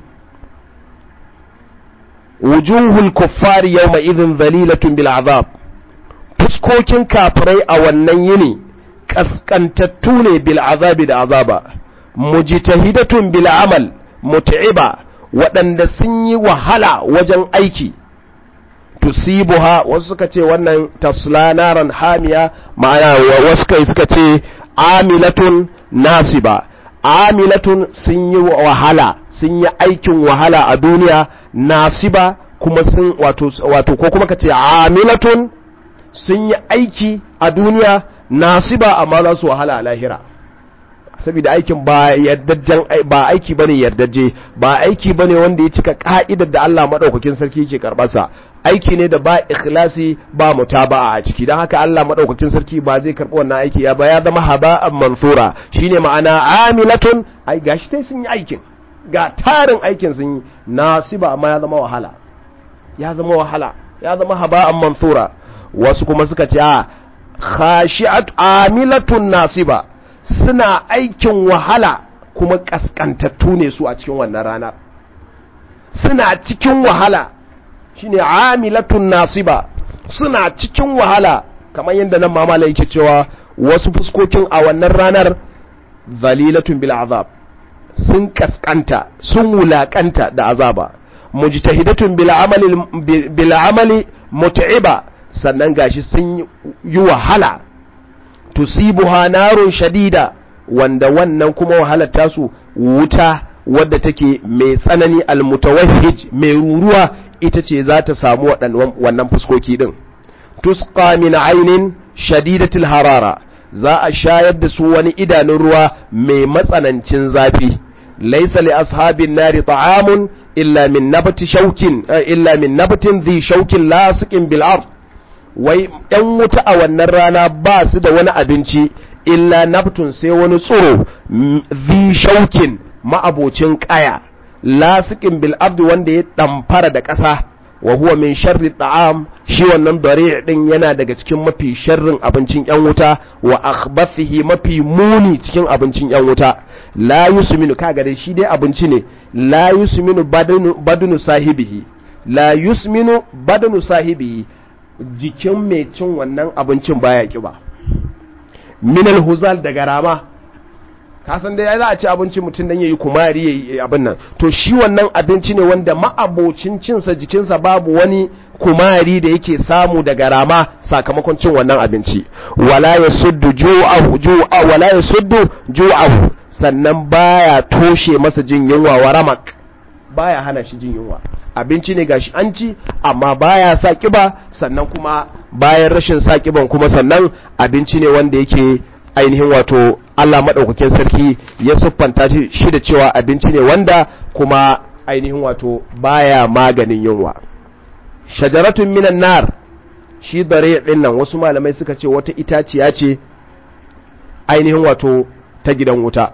Speaker 1: wujuhul kuffari yawma idhin dhalilatun bil azab fuskokin kafirai a wannan yini kaskantattu ne bil azabi da azaba mujtahidatun bil amal mut'iba waɗanda sun yi wahala wajen aiki tusibuha wasu suka ce wannan tasla naran hamiya ma'ana wasu kai suka ce amilatun nasiba amilatun sun yi wahala sun yi aikin wahala a duniya nasiba kuma sun wato ko kuma kace amilatun sun yi aiki a duniya nasiba amma za su wahala a lahira saboda aikin ba aiki bane yardaje ba aiki bane wanda ya cika ka'idar da Allah madaukakin sarki yake karbarsa aiki ne da ba ikhlasi ba mutaba'a a ciki dan haka Allah madaukakin sarki ba zai karbi wannan aiki ya zama haba'an mansura shine ma'ana amilatun ai gashi dai sun yi aikin ga tarin aikin sun yi nasiba amma ya zama wahala ya zama haba'an mansura wasu kuma suka ce khashi'at amilatun nasiba suna aikin wahala kuma kaskantattu ne su a cikin wannan rana suna cikin wahala shine amilatun nasiba suna cikin wahala kamar yadda nan mamala yake cewa wasu fuskokin a wannan ranar zalilatun bil azab sun kaskanta sun wulakanta da azaba mujtahidatun bil amali mut'iba sannan gashi sun yi wahala tusibuha narun shadida wanda wannan kuma wahalar tasu wuta wadda take mai tsanani almutawahhij mai ruruwa ita ce za ta samu wannan fuskoki din. Tusqa min aynin shadidatil harara, za a shayar da su wani idanun ruwa mai matsanancin zafi. Laysa li ashabin nari ta'amun illa min nabatin dhi shaukin lasiqin bil ard. Wai ɗan wuta a wannan rana ba su da wani abinci illa nabtun sai wani tsiro dhi shaukin ma'abocin kaya lasiqin bil ard wanda ya damfara da ƙasa. Wa huwa min sharri ta'am, shi wannan dari' din yana daga cikin mafi sharrin abincin yan wuta, wa akhbathihi mafi muni cikin abincin yan wuta. La yusminu, kaga dai shi dai abinci ne, la yusminu badanu sahibihi, la yusminu badanu sahibihi, jikin mai cin wannan abincin baya kiba. Min al-huzal, daga rama, kasan dai za a ci abinci mutum dan yayi kumari yayi abin nan, to shi wannan abinci ne wanda ma'abocin cinsa jikinsa babu wani kumari da yake samu daga rama sakamakon cin wannan abinci. Wala yasuddu ju'ahu, sannan baya toshe masa jin yunwa, wa ramak, baya hana shi jin yunwa. Abinci ne gashi an ci amma baya sa kiba, sannan kuma bayan rashin sa kiban kuma sannan abinci ne wanda yake ainihin wato Allah madaukakin sarki ya siffanta shi da cewa abinci ne wanda kuma ainihin wato baya maganin yunwa. Shajaratun minan nar, shi dare din nan wasu malamai suka ce wata itaciya ce ainihin wato ta gidan wuta.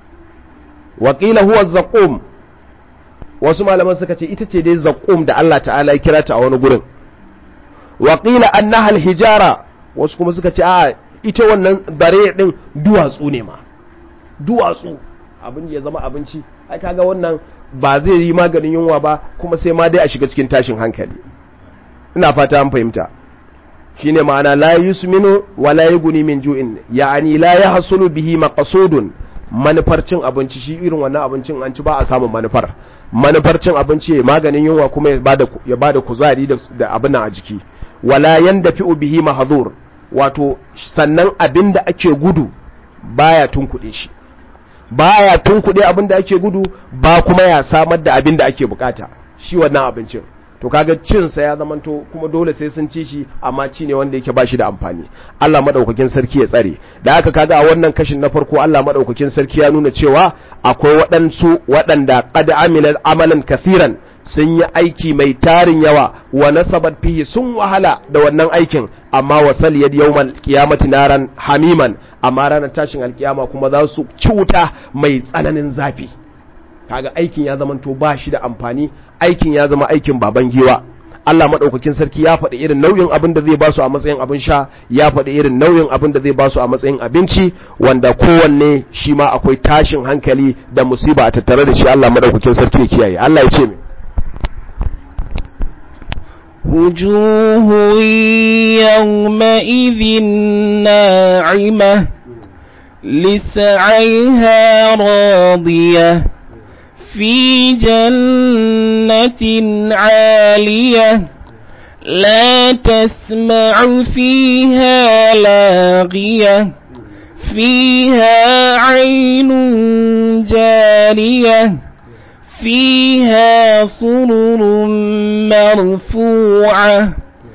Speaker 1: Waqila huwa zaqum, wasu malaman suka ce ita ce dai zaqum da Allah ta'ala ya kira ta a wani gurin. Waqila annaha alhijara, wasu kuma suka ce a ita wannan dare din duwatsu ne ma, duwatsu abin ya zama abinci. Ai kaga wannan ba zai yi maganin yunwa ba, kuma sai ma dai a shiga cikin tashin hankali. Ina fata an fahimta. Shine ma'ana la yusminu wa la yughni min ju'in, ya'ani la yahsulu bihi maqsudun. Manufar cin abinci, shi irin wannan abincin an ci ba a samun manufar cin abinci maganin yunwa kuma ya bada kuzari da abin nan a jiki. Wala yandafi'u bihi mahzur, wato sannan abin da ake gudu baya tunkuɗe shi, baya tunkuɗe abin da ake gudu, ba kuma ya samar da abin da ake bukata shi wannan abincin. To kaga cinsa ya zamanto kuma dole sai sun ci shi, amma ci ne wanda yake bashi da amfani. Allah madaukakin sarki ya tsare. Da haka kaga a wannan kashin na farko Allah madaukakin sarki ya nuna cewa akwai waɗanda qad amila amalan kathiran, sun yi aiki mai tarin yawa, wa nasabat fihi, sun wahala da wannan aikin, amma wasal yad yawmal qiyamati naran hamiman, amma ranar tashin alkiyama kuma za su ci wuta mai tsananin zafi. Kaga aikin ya zamanto ba shi da amfani, aikin ya zama aikin baban giwa. Allah madaukakin sarki ya faɗi irin nau'in abin da zai ba su a matsayin abin sha, ya faɗi irin nau'in abin da zai ba su a matsayin abinci, wanda kowanne shi ma akwai tashin hankali da musiba a tattare da shi. Allah madaukakin sarki ya kiyaye. Allah ya ce min
Speaker 2: وجوه يومئذ ناعمة لسعيها راضية في جنة عالية لا تسمع فيها لاغية فيها عين جارية فيها سرر مرفوعة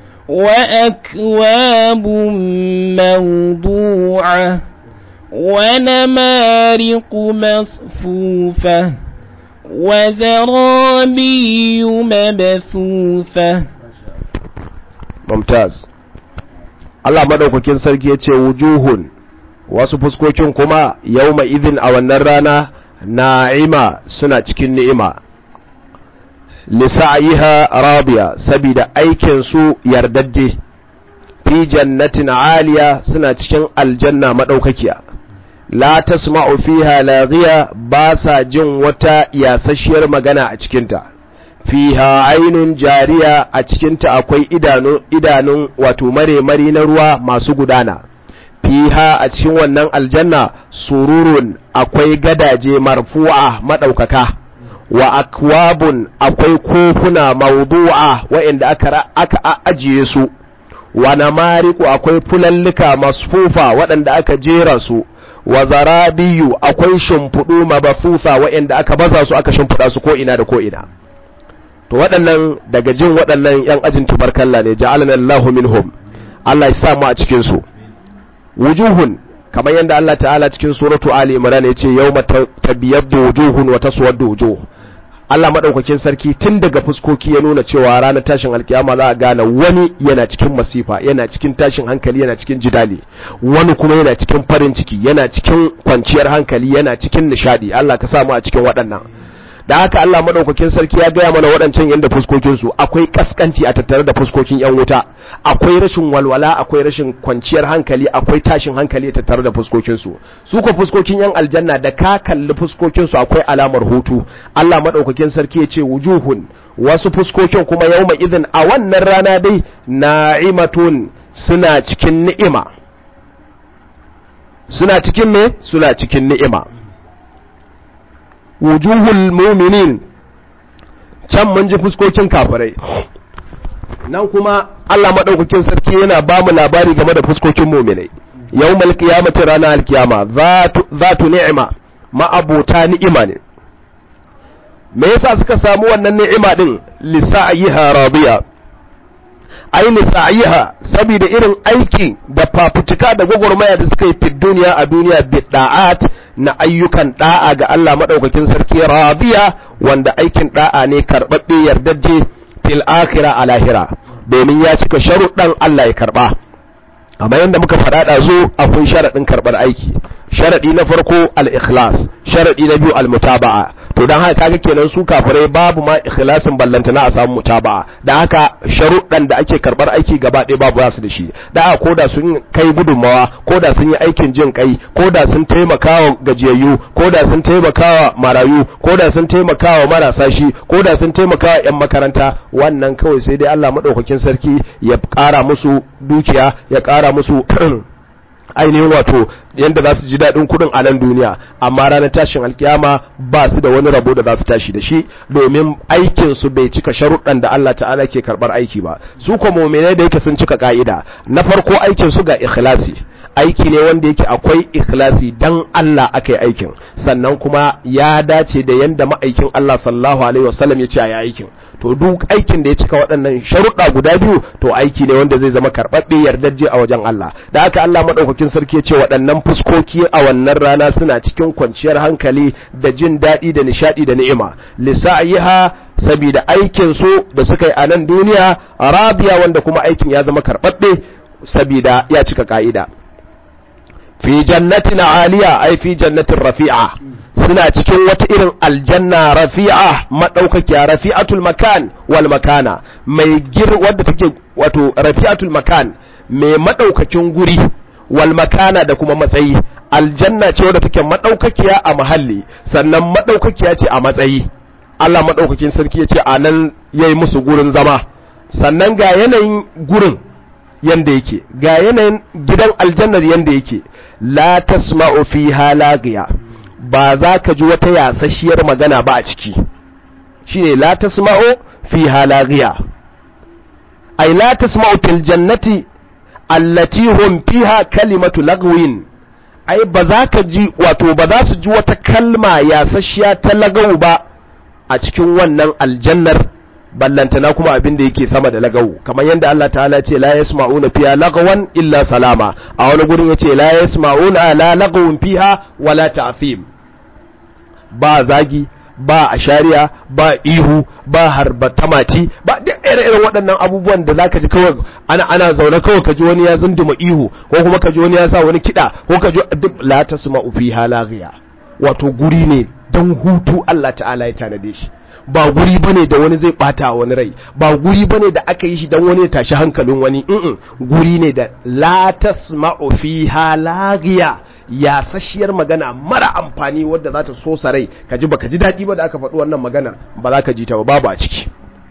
Speaker 2: وأكواب موضوعة ونمارق مصفوفة وزرابي مبثوثة.
Speaker 1: ممتاز. Allah madaukakin sarki yace wujuhun, wasu fuskokin kuma yawma idhin a wannan rana na'ima, suna cikin ni'ima, lisa'iha radiya, sabida aikin su yardadde, fi jannatin aliya, suna cikin aljanna madaukakiya, la tasma'u fiha laghiya, ba sa jin wata yasasshiyar magana a cikinta, fiha ainun jariya, a cikinta akwai idanun wato mare na ruwa masu gudana, fiha, a cikin wannan aljanna, sururun, akwai gadaje marfu'a madaukaka, wa akwabun, akwai kofuna mawdu'a wa'inda aka ajiye su, wa namariku, akwai fulallika masfufa waɗanda aka jera su, wa zarabiyu, akwai shimfudu mabafufa wa'inda aka baza su aka shimfuda su ko ina da ko ina. to waɗannan daga jin waɗannan yan ajin tubarkalla ne, ja'alana Allahu minhum, Allah ya sa mu a cikin su. Wujuhun, kamar yadda Allah ta'ala cikin suratu Ali Imran ya ce yawma tabyaddu wujuhun wa taswaddu wujuh. Allah madaukakin sarki tun daga fuskoki ya nuna cewa ranar tashin alkiyama za a gane wani yana cikin masifa, yana cikin tashin hankali, yana cikin jidali, wani kuma yana cikin farin ciki, yana cikin kwanciyar hankali, yana cikin nishadi. Allah ka sa mu a cikin waɗannan. Da haka Allah madaukakin sarki ya gaya mana waɗancan yanda fuskokin su akwai kaskanci a tattare da fuskokin yan wuta, akwai rashin walwala, akwai rashin kwanciyar hankali, akwai tashin hankali a tattare da fuskokin su. Su ko fuskokin yan aljanna da ka kalli fuskokin su akwai alamar hutu. Allah madaukakin sarki ya ce wujuhun, wasu fuskokin kuma yawma idhin a wannan rana dai na'imatun, suna cikin ni'ima. Suna cikin me? Suna cikin ni'ima. wujuhul mu'minin, can mun ji fuskokin kafirai, nan kuma Allah madaukakin sarki yana ba mu labari game da fuskokin mu'minai. Yawmal qiyamati, ranar alkiyama, zatu ni'ima, ma'abota ni'ima ne. Me yasa suka samu wannan ni'ima din? Lisa'iha radiya, ai lisa'iha, saboda irin aiki da fafutuka da gwagwarmaya da suka yi fi duniya a duniya, bidda'at, na ayyukan da'a ga Allah madaukakin sarki, radiya, wanda aikin da'a ne karbabbe yardajje, fil akhirah a lahira, domin ya cika sharuɗan Allah ya karba. Amma yanda muka faɗa da zo, akwai sharaɗin karɓar aiki. Sharaɗi na farko al-ikhlas, sharaɗi na biyu al-mutaba'a. To dan haka kaga kenan su kafirai babu ma ikhlasin ballantana a samu mutaba'a. Dan haka sharuɗan da ake karɓar aiki gaba ɗaya babu su da shi. Da koda sun kai gudunmawa, koda sun yi aikin jin kai, koda sun taimakawa gajiyayyu, koda sun taimakawa marayu, koda sun taimakawa marasa shi, koda sun taimakawa ƴan makaranta, wannan kawai sai dai Allah madaukakin sarki ya ƙara musu dukiya, ya ƙara musu ainihin wato yanda za su ji daɗin kuɗin a nan duniya, amma ranar tashin alkiyama ba su da wani rabo da za su tashi da shi, domin aikinsu bai cika sharuɗan da Allah ta'ala ke karɓar aiki ba. Su kuma mu'minai da yake sun cika ka'ida, na farko aikinsu ga ikhlasi, aiki ne wanda yake akwai ikhlasi dan Allah akai aikin, sannan kuma ya dace da yanda ma'aikin Allah sallallahu alaihi wasallam ya ce a aikin. To duk aikin da ya cika waɗannan sharuɗa guda biyu, to aiki ne wanda zai zama karɓaɓɓe yardajje a wajen Allah. Da haka Allah madaukakin sarki ya ce waɗannan fuskoki a wannan rana suna cikin kwanciyar hankali da jin daɗi da nishaɗi da ni'ima. Lisa'iha, sabida aikin su da suka yi a nan duniya, rabiya, wanda kuma aikin ya zama karɓaɓɓe sabida ya cika ka'ida. Fi jannatin aliya, ai fi jannatin rafi'a, suna cikin wata irin aljanna rafi'a, madaukakiya, rafi'atul makan wal makana, mai wadda take wato rafi'atul makan, mai madaukakin guri, wal makana, da kuma matsayi. Aljanna ce wadda take madaukakiya a mahalli, sannan madaukakiya ce a matsayi. Allah madaukakin sarki ya ce anan yayi musu gurin zama, sannan ga yanayin gurin yanda yake, ga yanayin gidan aljannar yanda yake. La tasma'u fiha lagiya, ba za ka ji wata yasashiyar magana ba a ciki. Shine la tasma'u fiha lagiya, ay la tasma'u fil jannati allati hum fiha kalimatu lagwin, ai ba za ka ji, wato ba za su ji wata kalma yasashiya ta lagawu ba a cikin wannan aljannar, ballantana kuma abin da yake sama da lagawu, kamar yadda Allah ta'ala ce la yasma'una fiha lagawan illa salama, a wani gurin yace la yasma'una la lagawun fiha wala ta'thim, ba zagi, ba ashariya, ba ihu, ba harbatamati, ba duk irin waɗannan abubuwan da zaka ji kawai ana zaune kawai ka ji wani ya zunduma ihu, ko kuma ka ji wani ya sa wani kiɗa, ko ka ji duk la tasma'u fiha laghiya, wato guri ne dan hutu Allah ta'ala ya tanade shi. Ba guri bane da wani zai bata wani rai, ba guri bane da aka yi shi dan wani ya tashi hankalin wani, guri ne da la tasma'u fiha laghiya, yasashiyar magana mara amfani wadda za ta sosa rai, ka ji baka ji daɗi ba da aka faɗi wannan maganar, ba za ka ji ta ba, babu a ciki.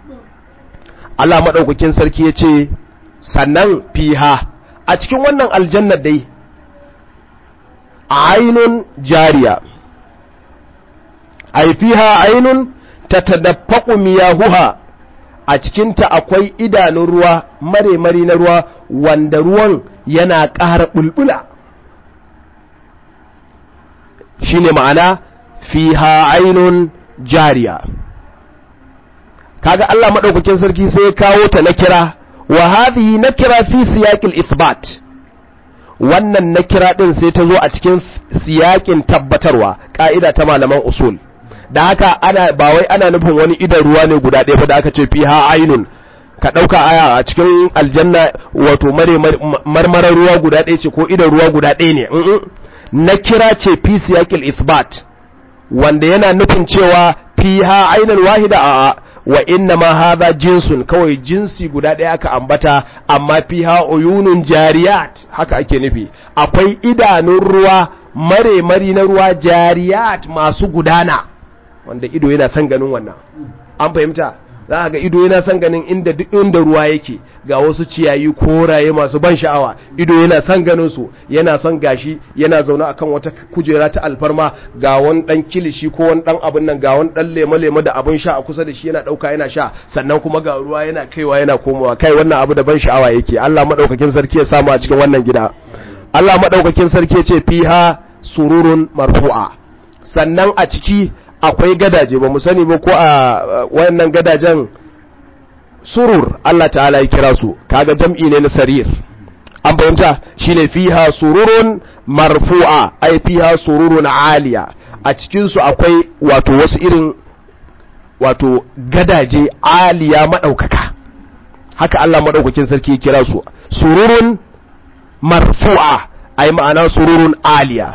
Speaker 1: Allah madaukakin sarki ya ce sannan fiha, a cikin wannan aljanna dai, ainun jariya, ai fiha ainun tatadaffaqu miyahuha, a cikinta akwai idanun ruwa, mare-mari na ruwa, wanda ruwan yana ƙara bulbula. Shine ma'ana fiha ainun jariya, kaga Allah madaukakin sarki sai ya kawo ta nakira wa hadhihi nakira fi siyaqil ithbat wannan nakira din sai ta zo a cikin siyakin tabbatarwa ka'ida ta malaman usul da haka ba wai ana nufin wani idan ruwa ne guda ɗaya ba da aka ce fiha ainun ka ɗauka aya a cikin aljanna wato marmarar ruwa guda ɗaya ce ko idan ruwa guda ɗaya ne na kira ce fi siyaqil ithbat wanda yana nufin cewa fiha ainul wahida a wa inna ma hadha jinsun kawai jinsi guda ɗaya aka ambata amma fiha uyunun jariyat haka ake nufi akwai idanun ruwa mari na ruwa jariyat masu gudana wanda ido yana son ganin wannan an fahimta za ga ido yana son ganin inda ruwa yake ga wasu ciyayi koraye masu ban sha'awa ido yana son ganin su yana son gashi yana zaune akan wata kujera ta alfarma ga wani dan kilishi ko wani dan abin nan ga wani dan lema da abin sha a kusa da shi yana dauka yana sha sannan kuma ga ruwa yana kaiwa yana komowa kai wannan abu da ban sha'awa yake Allah madaukakin sarki ya samu a cikin wannan gida Allah madaukakin sarki ya ce fiha sururun marfu'a sannan a ciki akwai gadaje ba mu sani ba ko a wannan gadajen surur Allah ta'ala ya kira su kaga jam'i ne na sarir an fahimta shine fiha sururun marfu'a ai fiha sururun aliya a cikin su akwai wato wasu irin wato gadaje aliya madaukaka haka Allah madaukakin sarki ya kira su sururun marfu'a ai ma'ana sururun aliya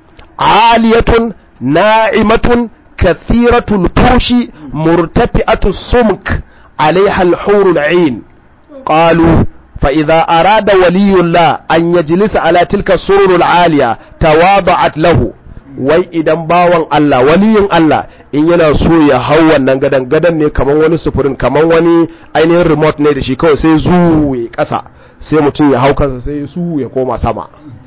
Speaker 1: aliyatun na'imatun كثيرة الفرش مرتفعة السمك عليها الحور العين قالوا فإذا أراد ولي الله أن يجلس على تلك السرور العالية تواضعت له wai idan bawan Allah waliyin Allah in yana so ya hau wannan gadan ne kaman wani sufurin kaman wani ainihin remote ne da shi kawai sai zuwe ƙasa sai mutum ya hau kansa sai su ya koma sama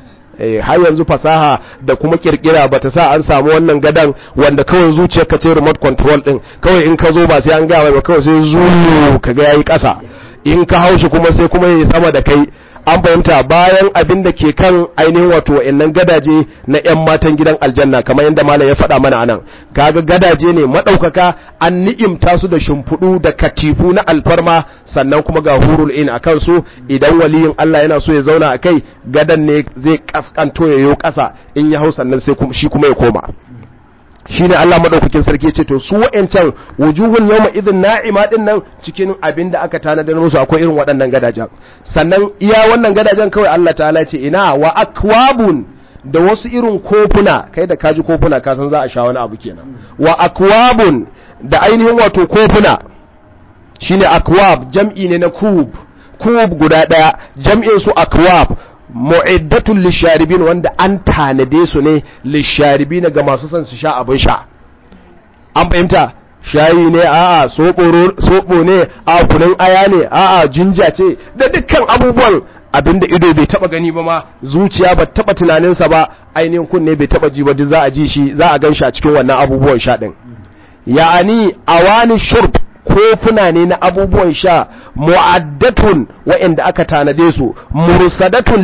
Speaker 1: har yanzu fasaha da kuma kirkira bata sa an samu wannan gadan wanda kawai zuciyarka ce remote control din kawai in ka zo ba sai an ga ba kawai sai zuu kaga yayi kasa in ka haushi kuma sai kuma yayi sama da kai an fahimta bayan abin da ke kan ainihin wato wayannan gadaje na ƴan matan gidan aljanna kamar yadda malam ya faɗa mana anan kaga gadaje ne madaukaka an ni'imta su da shimfudu da katifu na alfarma sannan kuma ga hurul in akan su idan waliyin Allah yana so ya zauna akai gadan ne zai kaskanto yayo kasa in ya hau sannan sai shi kuma ya koma shine Allah madaukakin sarki ya ce to su wa'ancan wujuhun yawma idhin na'ima din nan cikin abinda aka tanadar musu akwai irin waɗannan gadajen sannan iya wannan gadajen kawai Allah ta'ala ce ina wa akwabun da wasu irin kofuna kai da kaji kofuna ka san za a sha wani abu kenan wa akwabun da ainihin wato kofuna shine akwab jam'i ne na kub guda daya jam'in su akwab mu'iddatul lisharibin wanda an tanade su ne lisharibin ga masu son su sha abin sha an fahimta shayi ne a'a soɓo ne a kunun aya ne a'a jinja ce da dukkan abubuwan abinda ido bai taba gani ba ma zuciya ba taba tunaninsa ba ainihin kunne bai taba ji ba duk za a ji shi za a gan shi a cikin wannan abubuwan sha din ya'ani awani shurb kofuna ne na abubuwan sha mu'addatun wa'inda aka tanade su mursadatun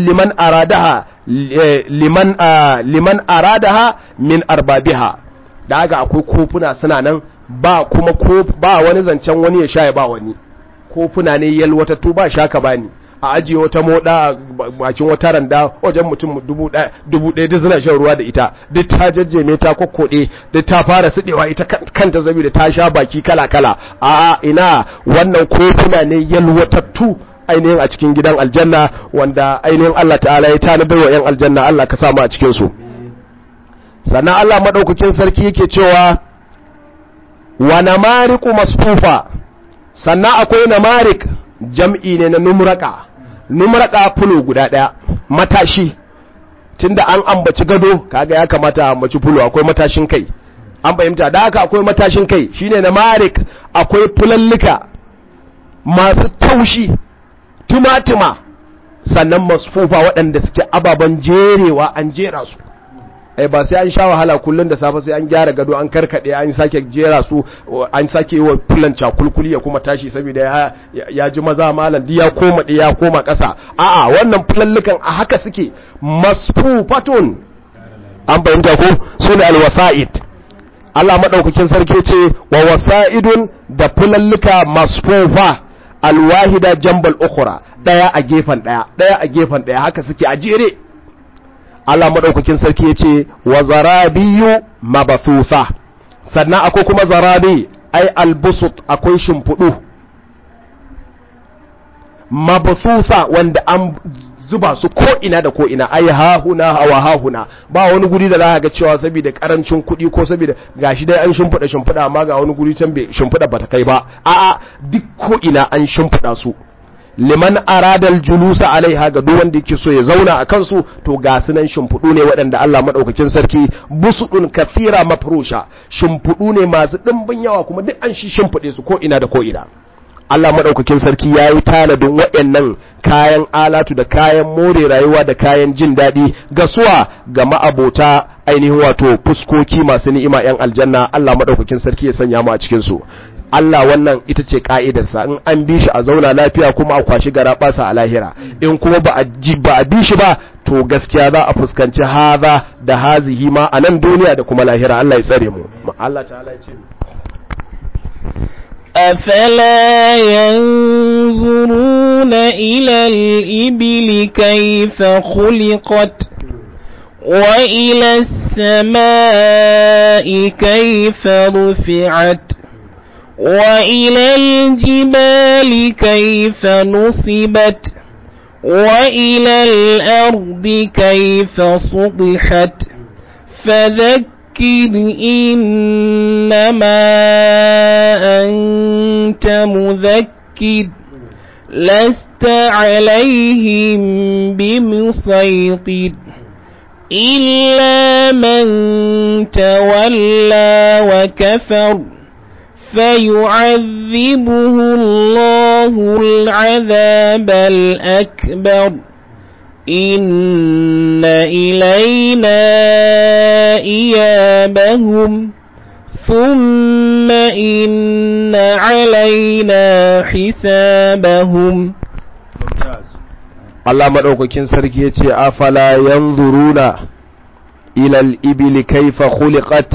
Speaker 1: liman aradaha min arbabiha da haka akwai kofuna suna nan ba kuma ba wani zancen wani ya sha ya ba wani kofuna ne yalwatattu ba shaka bani a ajiye wata moda bakin wata randa wajen mutum 1000 duk suna shan ruwa da ita duk ta jajjeme ta kokkode duk ta fara sidewa ita kanta saboda ta sha baki kala a ina wannan kofuna ne yalwatattu ainihin a cikin gidan aljanna wanda ainihin Allah ta'ala ya tanadar wa 'yan aljanna Allah ka samu a cikin su sannan Allah madaukakin sarki yake cewa wa namariqu masfufa sannan akwai namarik jam'i ne na numraka fulo guda daya matashi tunda an ambaci gado kaga ya kamata a ambaci fulo akwai matashin kai an fahimta da haka akwai matashin kai shine namarik akwai fulallika masu taushi tumatuma sannan masfufa waɗanda suke ababen jerewa an jera su ba sai an sha wahala kullun da safe sai an gyara gado an karkade an sake jera su an sake wa fulan cakulkuli ya kuma tashi saboda ya ji maza malam ya koma ƙasa a'a wannan fulallukan a haka suke masfufatun an bayyana ko sune alwasa'id Allah madaukakin sarki ce wa wasa'idun da fulallika masfufa alwahida jambal ukhra daya a gefen daya haka suke a jere. Allah madaukakin sarki yace wa zarabiyu mabathusa, sannan akwai kuma zarabi ai albusut, akwai shimfudu mabathusa wanda an zuba su ko ina da ko ina, ai hahuna hawa hahuna, ba wani guri da za ga cewa saboda karancin kuɗi ko saboda gashi dai an shimfida amma ga wani guri can bai shimfida bata kai ba, a'a duk ko ina an shimfida su. Liman aradal julusa alaiha, ga duk wanda yake so ya zauna a kansu to ga sunan shimfidu ne waɗanda Allah madaukakin sarki busudun kathira mafrusha, shimfidu ne masu dimbin yawa kuma duk an shimfide su ko ina da ko ina. Allah madaukakin sarki yayi tanadin waɗannan kayan alatu da kayan more rayuwa da kayan jin daɗi ga suwa, ga ma'abota ainihin wato fuskoki masu ni'ima yan aljanna. Allah madaukakin sarki ya sanya mu a cikin su. Allah wannan ita ce ka'idarsa, in an bi shi a zauna lafiya kuma a kwashi gara basa a lahira, in kuma ba a bi shi ba to gaskiya za a fuskanci haza da hazihi ma a nan duniya da kuma lahira. Allah ya tsare mu. Allah ta'ala ya ce
Speaker 2: أفلا ينظرون إلى الإبل كيف خلقت وإلى السماء كيف رفعت وإلى الجبال كيف نصبت وإلى الأرض كيف سطحت فذكر إنما أنت مذكر لست عليهم بمسيطر إلا من تولى وكفر فيعذبه الله العذاب الأكبر إن إلينا إيابهم ثم إن علينا حسابهم.
Speaker 1: Allah madaukakin sarki yace afala yanzuruna ila al-ibli kayfa khuliqat,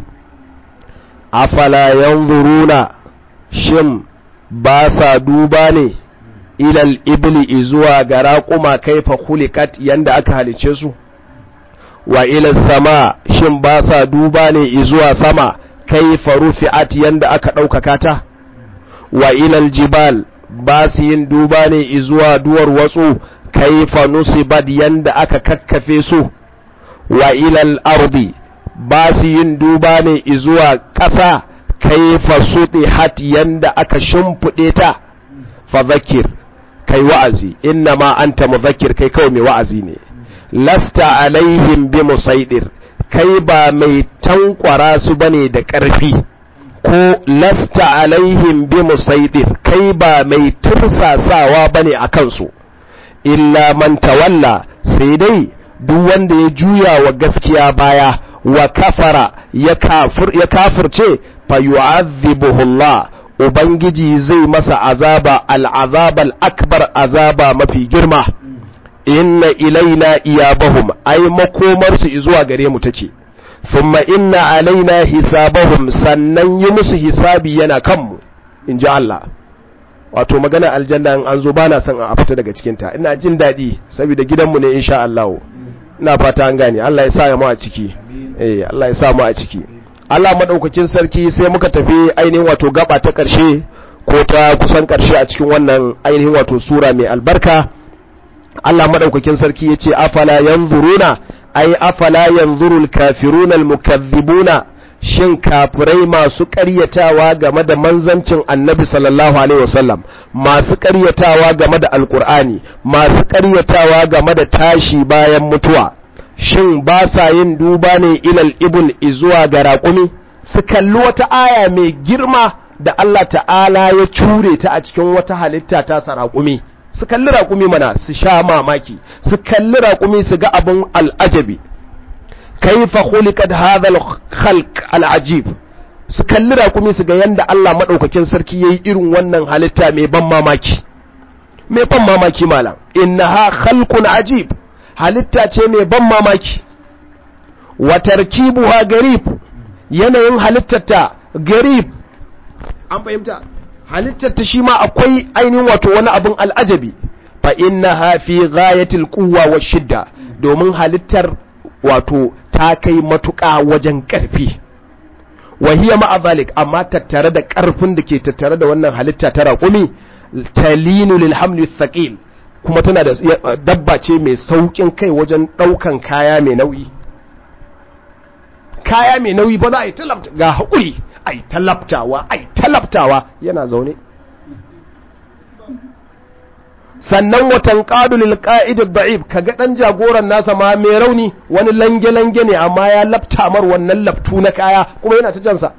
Speaker 1: afala yanzuruna shin ba sa duba ne ilal ibli zuwa ga raƙuma kaifa khuliqat yanda aka halice su, wa ilal sama shin ba sa duba ne zuwa sama kaifa rufi'at yanda aka ɗaukaka ta, wa ilal jibal ba su yin duba ne zuwa duwar watsu kaifa nusibat yanda aka kakkafe su, wa ilal ardi ba su yin duba ne zuwa ƙasa kaifa sutihat yanda aka shimfiɗe ta. Fa zakir, kai wa'azi, inna ma anta mudhakkir, kai kawai mai wa'azi ne, lasta alaihim bi musaidir, kai ba mai tankwara su bane da ƙarfi, ko lasta alaihim bi musaidir, kai ba mai tursasawa bane a kansu, illa man tawalla, sai dai duk wanda ya juya wa gaskiya baya wa kafara ya kafirce fa yu'adhibuhu Allah, Ubangiji zai masa azaba al'azabal akbar, azaba mafi girma. Inna ilaina iyabahum, ai makomarsu zuwa gare mu take, thumma inna alaina hisabahum, sannan yi musu hisabi yana kanmu, in ji Allah. Wato magana aljanna in an zo ba na son a fita daga cikinta, ina jin daɗi saboda gidanmu ne insha Allah, ina fata an gane. Allah ya sa mu a ciki, Allah ya sa mu a ciki. Allah madaukakin sarki sai muka tafi ainihin wato gaba ta ƙarshe ko ta kusan ƙarshe a cikin wannan ainihin wato sura mai albarka. Allah madaukakin sarki yace afala yanzuruna, ai afala yanzurul kafiruna almukaththibuna, shin kafirai masu ƙaryatawa game da manzancin Annabi sallallahu alaihi wasallam, masu ƙaryatawa game da alqur'ani, masu ƙaryatawa game da tashi bayan mutuwa, shin ba sa yin duba ne ilal ibul izuwa ga raƙumi, su kalli wata aya mai girma da Allah ta'ala ya cure ta a cikin wata halitta ta sa raƙumi, su kalli raƙumi mana su sha mamaki, su kalli raƙumi su ga abin al'ajabi, kaifa khuliqat hadha al-khalq al-ajib, su kalli raƙumi su ga yanda Allah madaukakin sarki yayi irin wannan halitta mai ban mamaki, mai ban mamaki malam, innaha khalqun ajib, halitta ce mai ban mamaki, wa tarkibuha garib, yanayin halittarta garib, an fahimta, halittarta shi ma akwai ainihin wato wani abin al'ajabi. Fa innaha fi ghayatil quwwa wa shidda, domin halittar wato ta kai matuƙa wajen ƙarfi. Wa hiya ma'a zalik, amma tattare da ƙarfin da ke tattare da wannan halitta ta raƙumi, talinu lil hamli thaqil, kuma tana da dabba ce mai saukin kai wajen ɗaukan kaya mai nauyi. Kaya mai nauyi ba za a yi talabta ga haƙuri, ai talabtawa yana zaune. Sannan watan ƙadulil ƙa'idar da'ib, kaga ɗan jagoran nasa ma mai rauni, wani lange-lange ne amma ya lafta mar wannan laftu na kaya kuma yana ta jansa.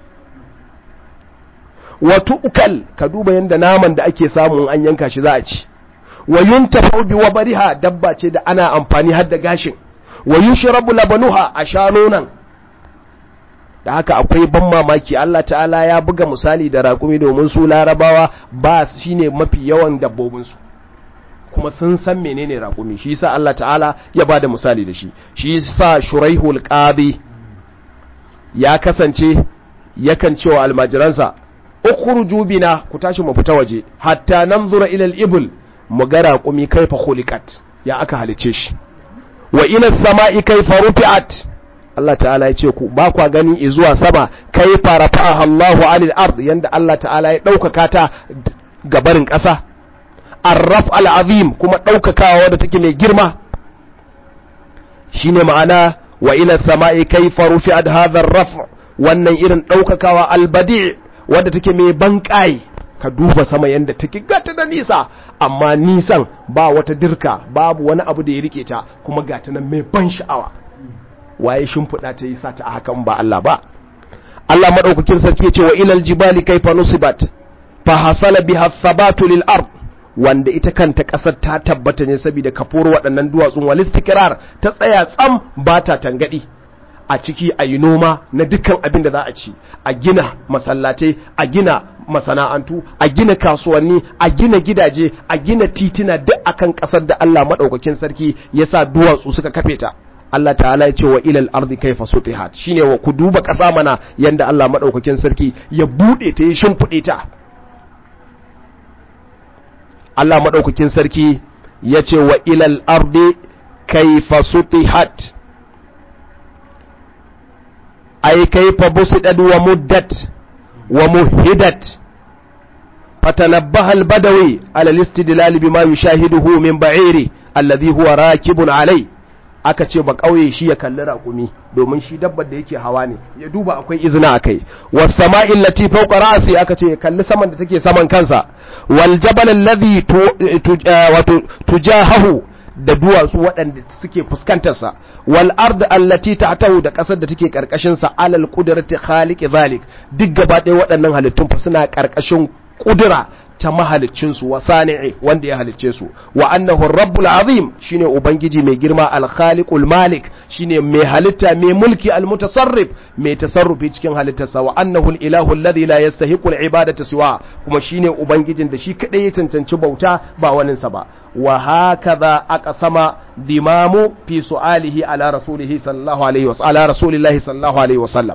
Speaker 1: Watu ukal, ka duba yadda naman da ake samun an yanka shi za a ci. Wa yuntafa'u bi wabariha, dabba ce da ana amfani har da gashin. Wa yushrabu labanuha, a sha nonon. Da haka akwai ban mamaki, Allah ta'ala ya buga misali da raƙumi domin su larabawa ba shine mafi yawan dabbobinsu, kuma sun san menene raƙumi, shi yasa Allah ta'ala ya bada misali da shi. Shi yasa Shuraihul Qadi ya kasance yakan cewa almajiransa, ukhruju bina, ku tashi mu fita waje, hatta nanzura ila al-ibl, mu ga raƙumi kaifa khuliqat, ya aka halice shi, wa ila as-sama'i kaifa rufi'at. Allah ta'ala ya ce ku ba kwa gani zuwa sama, kaifa rafa'aha Allahu 'anil ard, yanda Allah ta'ala ya ɗaukaka ta gabarin ƙasa. Ar-raf' al-azim, kuma ɗaukakawa wadda take mai girma, shine ma'ana wa ila as-sama'i kaifa rufi'at hadha ar-raf', wannan irin ɗaukakawa al-badi' wadda take mai banƙai. Ka duba sama yanda take gata da nisa, amma nisan ba wata dirka, babu wani abu da ya rike ta, kuma gata nan mai ban sha'awa. Waye shimfiɗa ta yi sa ta a hakan ba Allah ba. Allah madaukakin sarki ya ce wa ilal jibali kaifa nusibat fa hasala biha thabatu lil ard, wanda ita kanta kasar ta tabbata ne saboda kafur waɗannan duwatsun wal istikrar, ta tsaya tsam ba ta tangadi. A ciki a yi noma na dukkan abin da za a ci, a gina masallatai, a gina masana'antu, a gina kasuwanni, a gina gidaje, a gina titina, duk akan kasar da Allah madaukakin sarki ya sa duwatsu suka kafe ta. Allah ta'ala ya ce wa ilal ardi kaifa sutihat, shine wa ku duba ƙasa mana yanda Allah madaukakin sarki ya bude ta, ya shimfide ta. Allah madaukakin sarki ya ce wa ilal ardi kaifa sutihat, ay kaifa busidat wa muddat wa muhidat. fatanabbaha al-badawi ala al-istidlal bima yushahiduhu min ba'iri alladhi huwa rakibun alai. Aka ce ba kauye shi ya kalli raƙumi, domin shi dabbar da yake hawa ne, ya duba akwai izina akai. Was sama'i allati fawqa ra'si, aka ce ya kalli saman da take saman kansa. Wal jabal alladhi tujahahu, da duwatsu waɗanda suke fuskantar sa. Wal ard allati ta'tahu, da ƙasar da take karkashin sa. Alal qudrati khaliq zalik, duk gaba ɗaya waɗannan halittun fa suna karkashin kudura ta mahaliccinsu wa sani'i, wanda ya halicce su. Wa annahu rabbul azim, shine ubangiji mai girma, al-khaliqul malik, shine mai halitta mai mulki, al-mutasarrif, mai tasarrufi cikin halittarsa. Wa annahu al-ilahu alladhi la yastahiqu al-ibadata siwa, kuma shine ubangijin da shi kadai ya cancanci bauta ba waninsa ba. Wa hakaza aqsama dimamu fi su'alihi ala rasulihi sallallahu alaihi wa ala rasulillahi sallallahu alaihi wa sallam.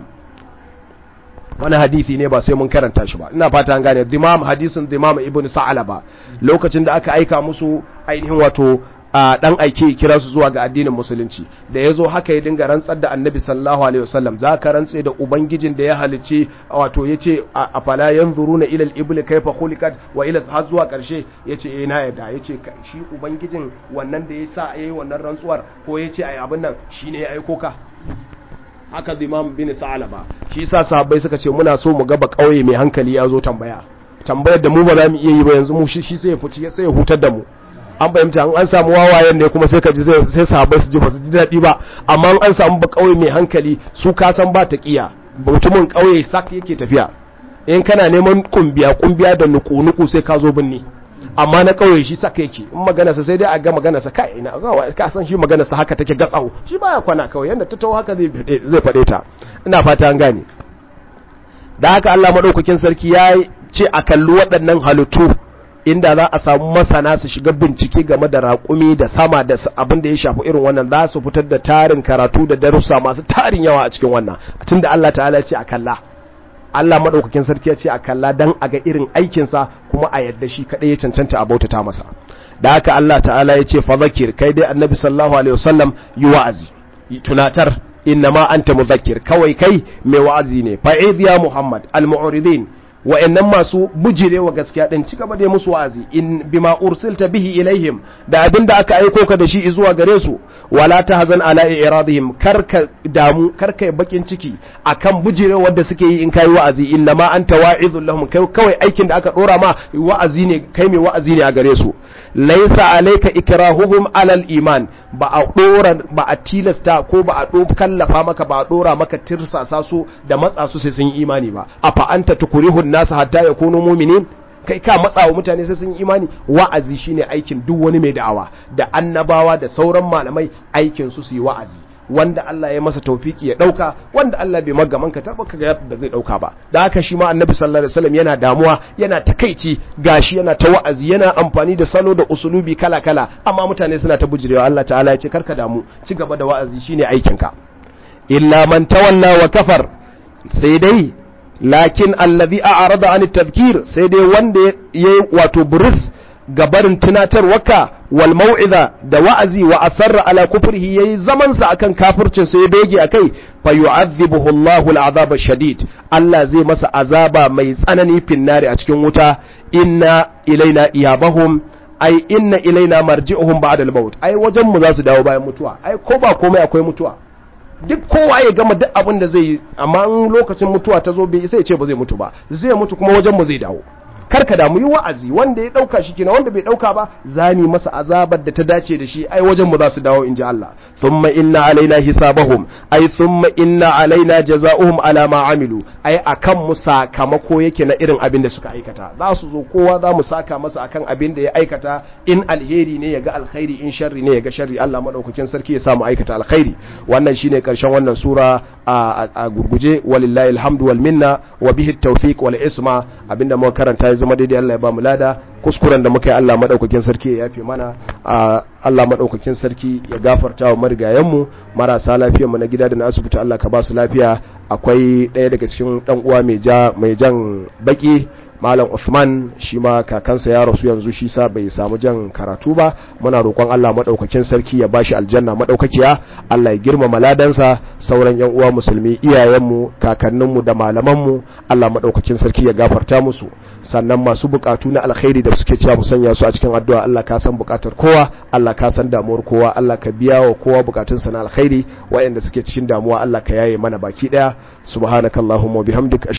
Speaker 1: Wani hadisi ne ba sai mun karanta shi ba, ina fata an gane. Hadisin Dimam ibn Sa'alaba, lokacin da aka aika musu ainihin wato dan aike kira su zuwa ga addinin musulunci, da yazo haka ya dinga rantsar da Annabi sallallahu alaihi wasallam, zaka rantse da ubangijin da ya halicce, wato yace afala yanzuruna ila al-ibli kayfa khuliqat wa ila har zuwa karshe, yace na yarda, yace shi ubangijin wannan da yasa yayi wannan rantsuwar, ko yace ai abin nan shine ya aiko ka. Haka Imam bin Sa'alaba, shi yasa sahabbai suka ce muna so mu ga ba kauye mai hankali ya zo tambayar da mu ba za mu iya yi ba yanzu, mu shi sai ya fice, sai ya hutar da mu. An fahimta, an samu wawayen ne kuma sai ka ji sai sahabbai su ji ba su ji daɗi ba, amma an samu ba kauye mai hankali, su ka san ba ta kiya, mutumin kauye sak yake tafiya. In kana neman kumbiya da nuku sai ka zo binni, amma na kauye shi saka yake, in maganarsa sai dai a ga maganarsa kai ina ka san shi maganarsa haka take gatsawo, shi baya kwana kawai yanda ta tawo haka zai fade ta. Ina fata an gane. Da haka Allah madaukakin sarki ya ce a kalli waɗannan halittu inda za a samu masana su shiga bincike game da raƙumi da sama da abin da ya shafi irin wannan za su fitar da tarin karatu da darussa masu tarin yawa a cikin wannan tunda Allah ta'ala ya ce a kalla Allah madaukakin sarki ya ce a kalla dan a ga irin aikinsa kuma a yadda shi kadai ya cancanta a bautata masa da haka Allah ta'ala ya ce fa zakir kai dai annabi sallallahu alaihi wasallam yi wa'azi tunatar innama anta muzakkir kawai kai mai wa'azi ne fa'id ya Muhammad al-mu'ridin wa'annan masu bujirewa gaskiya din ci gaba da musu wa'azi in bima ursilta bihi ilaihim da abinda aka aiko ka da shi zuwa gare su wala tahzan ala iradihim karka damu karka bakin ciki akan bujirewa da suke yi in kai wa'azi innama anta wa'izul lahum kawai aikin da aka dora ma wa'azi ne kai mai wa'azi ne a gare su laysa alayka ikrahuhum alal iman ba a tilasta ko ba a kallafa maka ba a dora maka tirsasa su da matsa su sai sun yi imani ba afa anta tukurihun nasu hatta yakunu mu'minin kai ka matsawa mutane sai sun yi imani wa'azi shine aikin duk wani mai da'awa da annabawa da sauran malamai aikin su yi wa'azi wanda Allah ya masa tawfiki ya dauka wanda Allah bai magaman ka tarba ka ga da zai dauka ba da haka shi ma annabi sallallahu alaihi wasallam yana damuwa yana takeici gashi yana ta wa'azi yana amfani da salo da usulubi kala kala amma mutane suna ta bujirewa Allah ta'ala ya ce karka damu ci gaba da wa'azi shine aikin ka illa man tawalla wa kafar sai dai lakin allazi a'rada an tadhkir sai dai wanda yayi wato buris gabarin tunatarwaka wal mau'iza da wa'azi wa asarra ala kufrihi yayi zaman sa akan kafircin sa ya doge akai fa yu'adhibuhu Allahu al'azab ash-shadid Allah zai masa azaba mai tsanani finnari a cikin wuta inna ilaina iyabahum ai inna ilaina marji'uhum ba'da al-maut ai wajen mu za su dawo bayan mutuwa ai ko ba komai akwai mutuwa duk kowa ya gama duk abin da zai yi amma in lokacin mutuwa ta zo bai sai ya ce ba zai mutu ba zai mutu kuma wajen mu zai dawo karka da mu yi wa'azi wanda ya dauka shi kina wanda bai dauka ba zani masa azabar da ta dace da shi ai wajen mu za su dawo inji Allah thumma inna alaina hisabahum ai thumma inna alaina jazaohum ala ma amilu ai akan mu sakamako yake na irin abin da suka aikata za su zo kowa za mu saka masa akan abin da ya aikata in alheri ne ya ga alkhairi in sharri ne ya ga sharri Allah madaukakin sarki ya samu aikata alkhairi wannan shine karshen wannan sura a gurguje walillahi alhamdu wal minna wa bihi tawfiq wal isma abinda muka karanta ya zama daidai Allah ya ba mu lada kuskuren da muka yi Allah madaukakin sarki ya yafe mana Allah madaukakin sarki ya gafarta wa marigayen mu marasa lafiyar mu na gida da na asibiti Allah ka ba su lafiya akwai ɗaya daga cikin dan uwa mai jan baki Malam Uthman shi ma kakansa ya rasu yanzu shi sa bai samu jan karatu ba muna roƙon Allah madaukakin sarki ya bashi aljanna madaukakiya Allah ya girmama ladansa sauran yan uwa musulmi iyayenmu kakanninmu da malamanmu Allah madaukakin sarki ya gafarta musu sannan masu bukatu na alkhairi da suke cewa mu sanya su a cikin addu'a Allah ka san bukatar kowa Allah ka san damuwar kowa Allah ka biya wa kowa bukatunsa na alkhairi wayanda suke cikin damuwa Allah ka yaye mana baki daya subhanakallahumma wa bihamdika